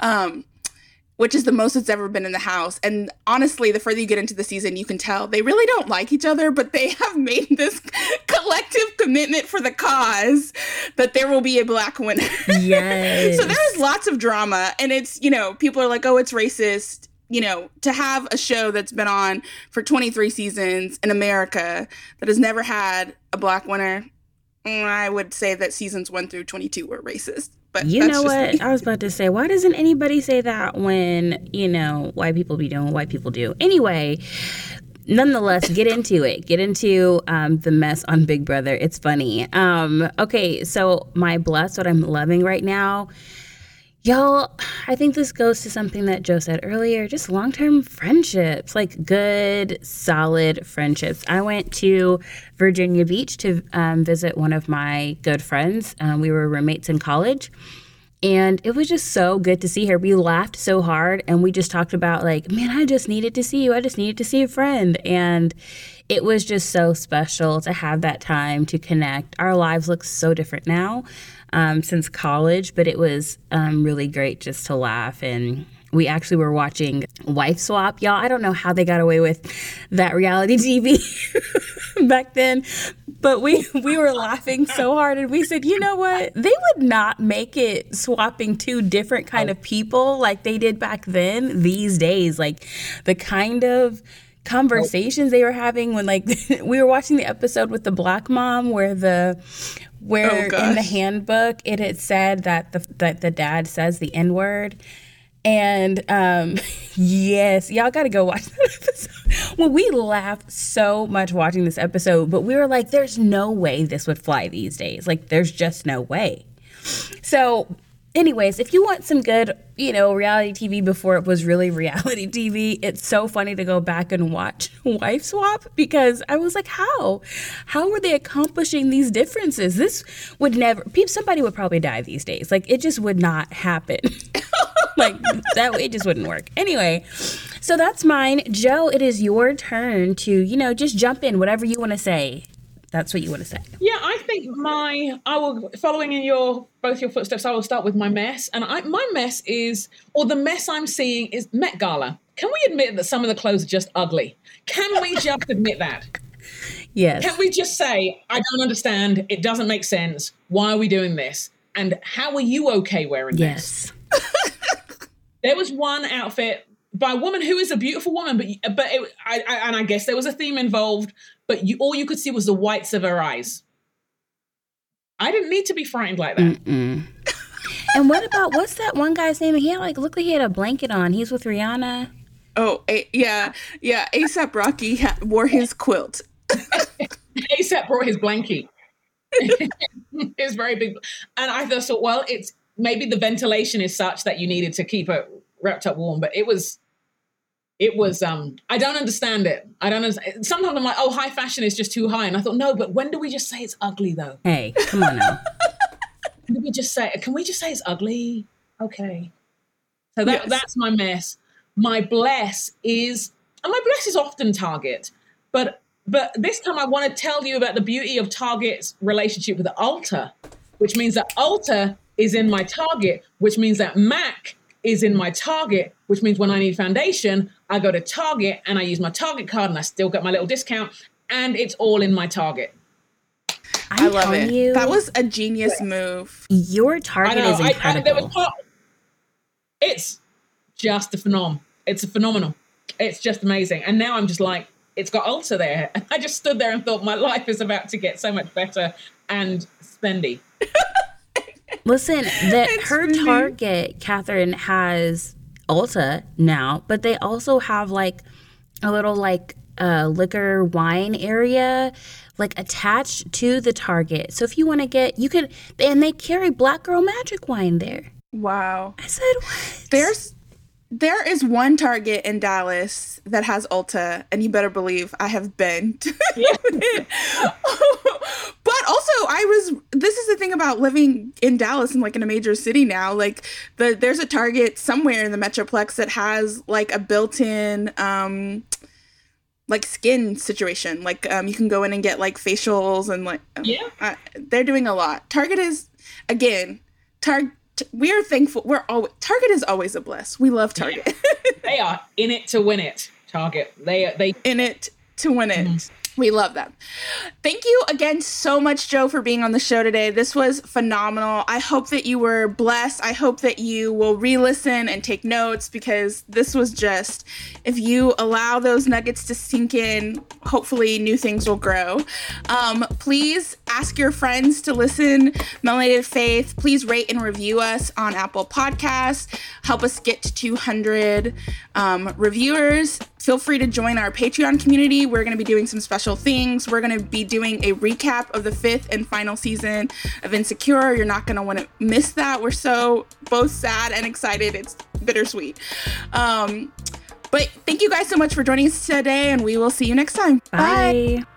which is the most it's ever been in the house. And honestly, the further you get into the season, you can tell they really don't like each other, but they have made this collective commitment for the cause that there will be a Black winner. Yes. So there's lots of drama, and it's, you know, people are like, "Oh, it's racist." You know, to have a show that's been on for 23 seasons in America that has never had a Black winner, I would say that seasons 1 through 22 were racist. But you know what? I was about to say, why doesn't anybody say that when, you know, white people be doing what white people do? Anyway, nonetheless, get into it. Get into the mess on Big Brother. It's funny. Okay, so my bless, what I'm loving right now, y'all, I think this goes to something that Joe said earlier, just long-term friendships, like good, solid friendships. I went to Virginia Beach to visit one of my good friends. We were roommates in college, and it was just so good to see her. We laughed so hard, and we just talked about like, man, I just needed to see you. I just needed to see a friend. And it was just so special to have that time to connect. Our lives look so different now since college, but it was really great just to laugh. And we actually were watching Wife Swap. Y'all, I don't know how they got away with that reality TV back then, but we were laughing so hard, and we said, you know what? They would not make it swapping 2 different kind of people like they did back then these days. Like the kind of conversations they were having when, like, we were watching the episode with the Black mom where in the handbook it had said that the dad says the N-word. And yes, y'all got to go watch that episode. Well, we laughed so much watching this episode, but we were like, there's no way this would fly these days. Like, there's just no way. So anyways, if you want some good, you know, reality TV before it was really reality TV, it's so funny to go back and watch Wife Swap, because I was like, how were they accomplishing these differences? This would never, somebody would probably die these days. Like, it just would not happen. Like, that it just wouldn't work. Anyway, So that's mine. Joe, it is your turn to, just jump in, whatever you want to say. That's what you want to say. Yeah, I think following in both your footsteps, I will start with my mess. And my mess the mess I'm seeing is Met Gala. Can we admit that some of the clothes are just ugly? Can we just admit that? Yes. Can we just say, I don't understand, it doesn't make sense, why are we doing this? And how are you okay wearing this? There was one outfit by a woman who is a beautiful woman, but I guess there was a theme involved, but all you could see was the whites of her eyes. I didn't need to be frightened like that. And what's that one guy's name? He had looked like he had a blanket on. He's with Rihanna. Oh, yeah. A$AP Rocky wore his quilt. A$AP brought his blankie. It's very big. And I thought, well, it's maybe the ventilation is such that you needed to keep it wrapped up warm, but it was I don't understand it. I don't understand. Sometimes I'm like, oh, high fashion is just too high. And I thought, no, but when do we just say it's ugly though? Hey, come on now. Can we just say it's ugly? Okay. So that's my mess. My bless is often Target, but this time I want to tell you about the beauty of Target's relationship with Ulta, which means that Ulta is in my Target, which means that MAC is in my Target, which means when I need foundation, I go to Target and I use my Target card and I still get my little discount, and it's all in my Target. I love it. That was a genius move. Your Target is incredible. It's just a phenomenon. It's a phenomenal. It's just amazing. And now I'm just like, it's got Ulta there. And I just stood there and thought my life is about to get so much better and spendy. Listen, her Target, Catherine, has Ulta now, but they also have a little liquor wine area attached to the Target. So if you want to get, you could, and they carry Black Girl Magic wine there. Wow. I said, what? There is one Target in Dallas that has Ulta, and you better believe I have been. But also, this is the thing about living in Dallas and in a major city now. There's a Target somewhere in the Metroplex that has a built-in skin situation. You can go in and get facials and they're doing a lot. Target is, again, we are thankful. Target is always a bless. We love Target. Yeah. They are in it to win it. Target. They in it to win it. Mm-hmm. We love them. Thank you again so much, Joe, for being on the show today. This was phenomenal. I hope that you were blessed. I hope that you will re-listen and take notes, because this was just, if you allow those nuggets to sink in, hopefully new things will grow. Please ask your friends to listen. Melanated Faith, please rate and review us on Apple Podcasts. Help us get to 200 reviewers. Feel free to join our Patreon community. We're going to be doing some special things. We're going to be doing a recap of the 5th and final season of Insecure. You're not going to want to miss that. We're so both sad and excited. It's bittersweet. But thank you guys so much for joining us today, and we will see you next time. Bye. Bye.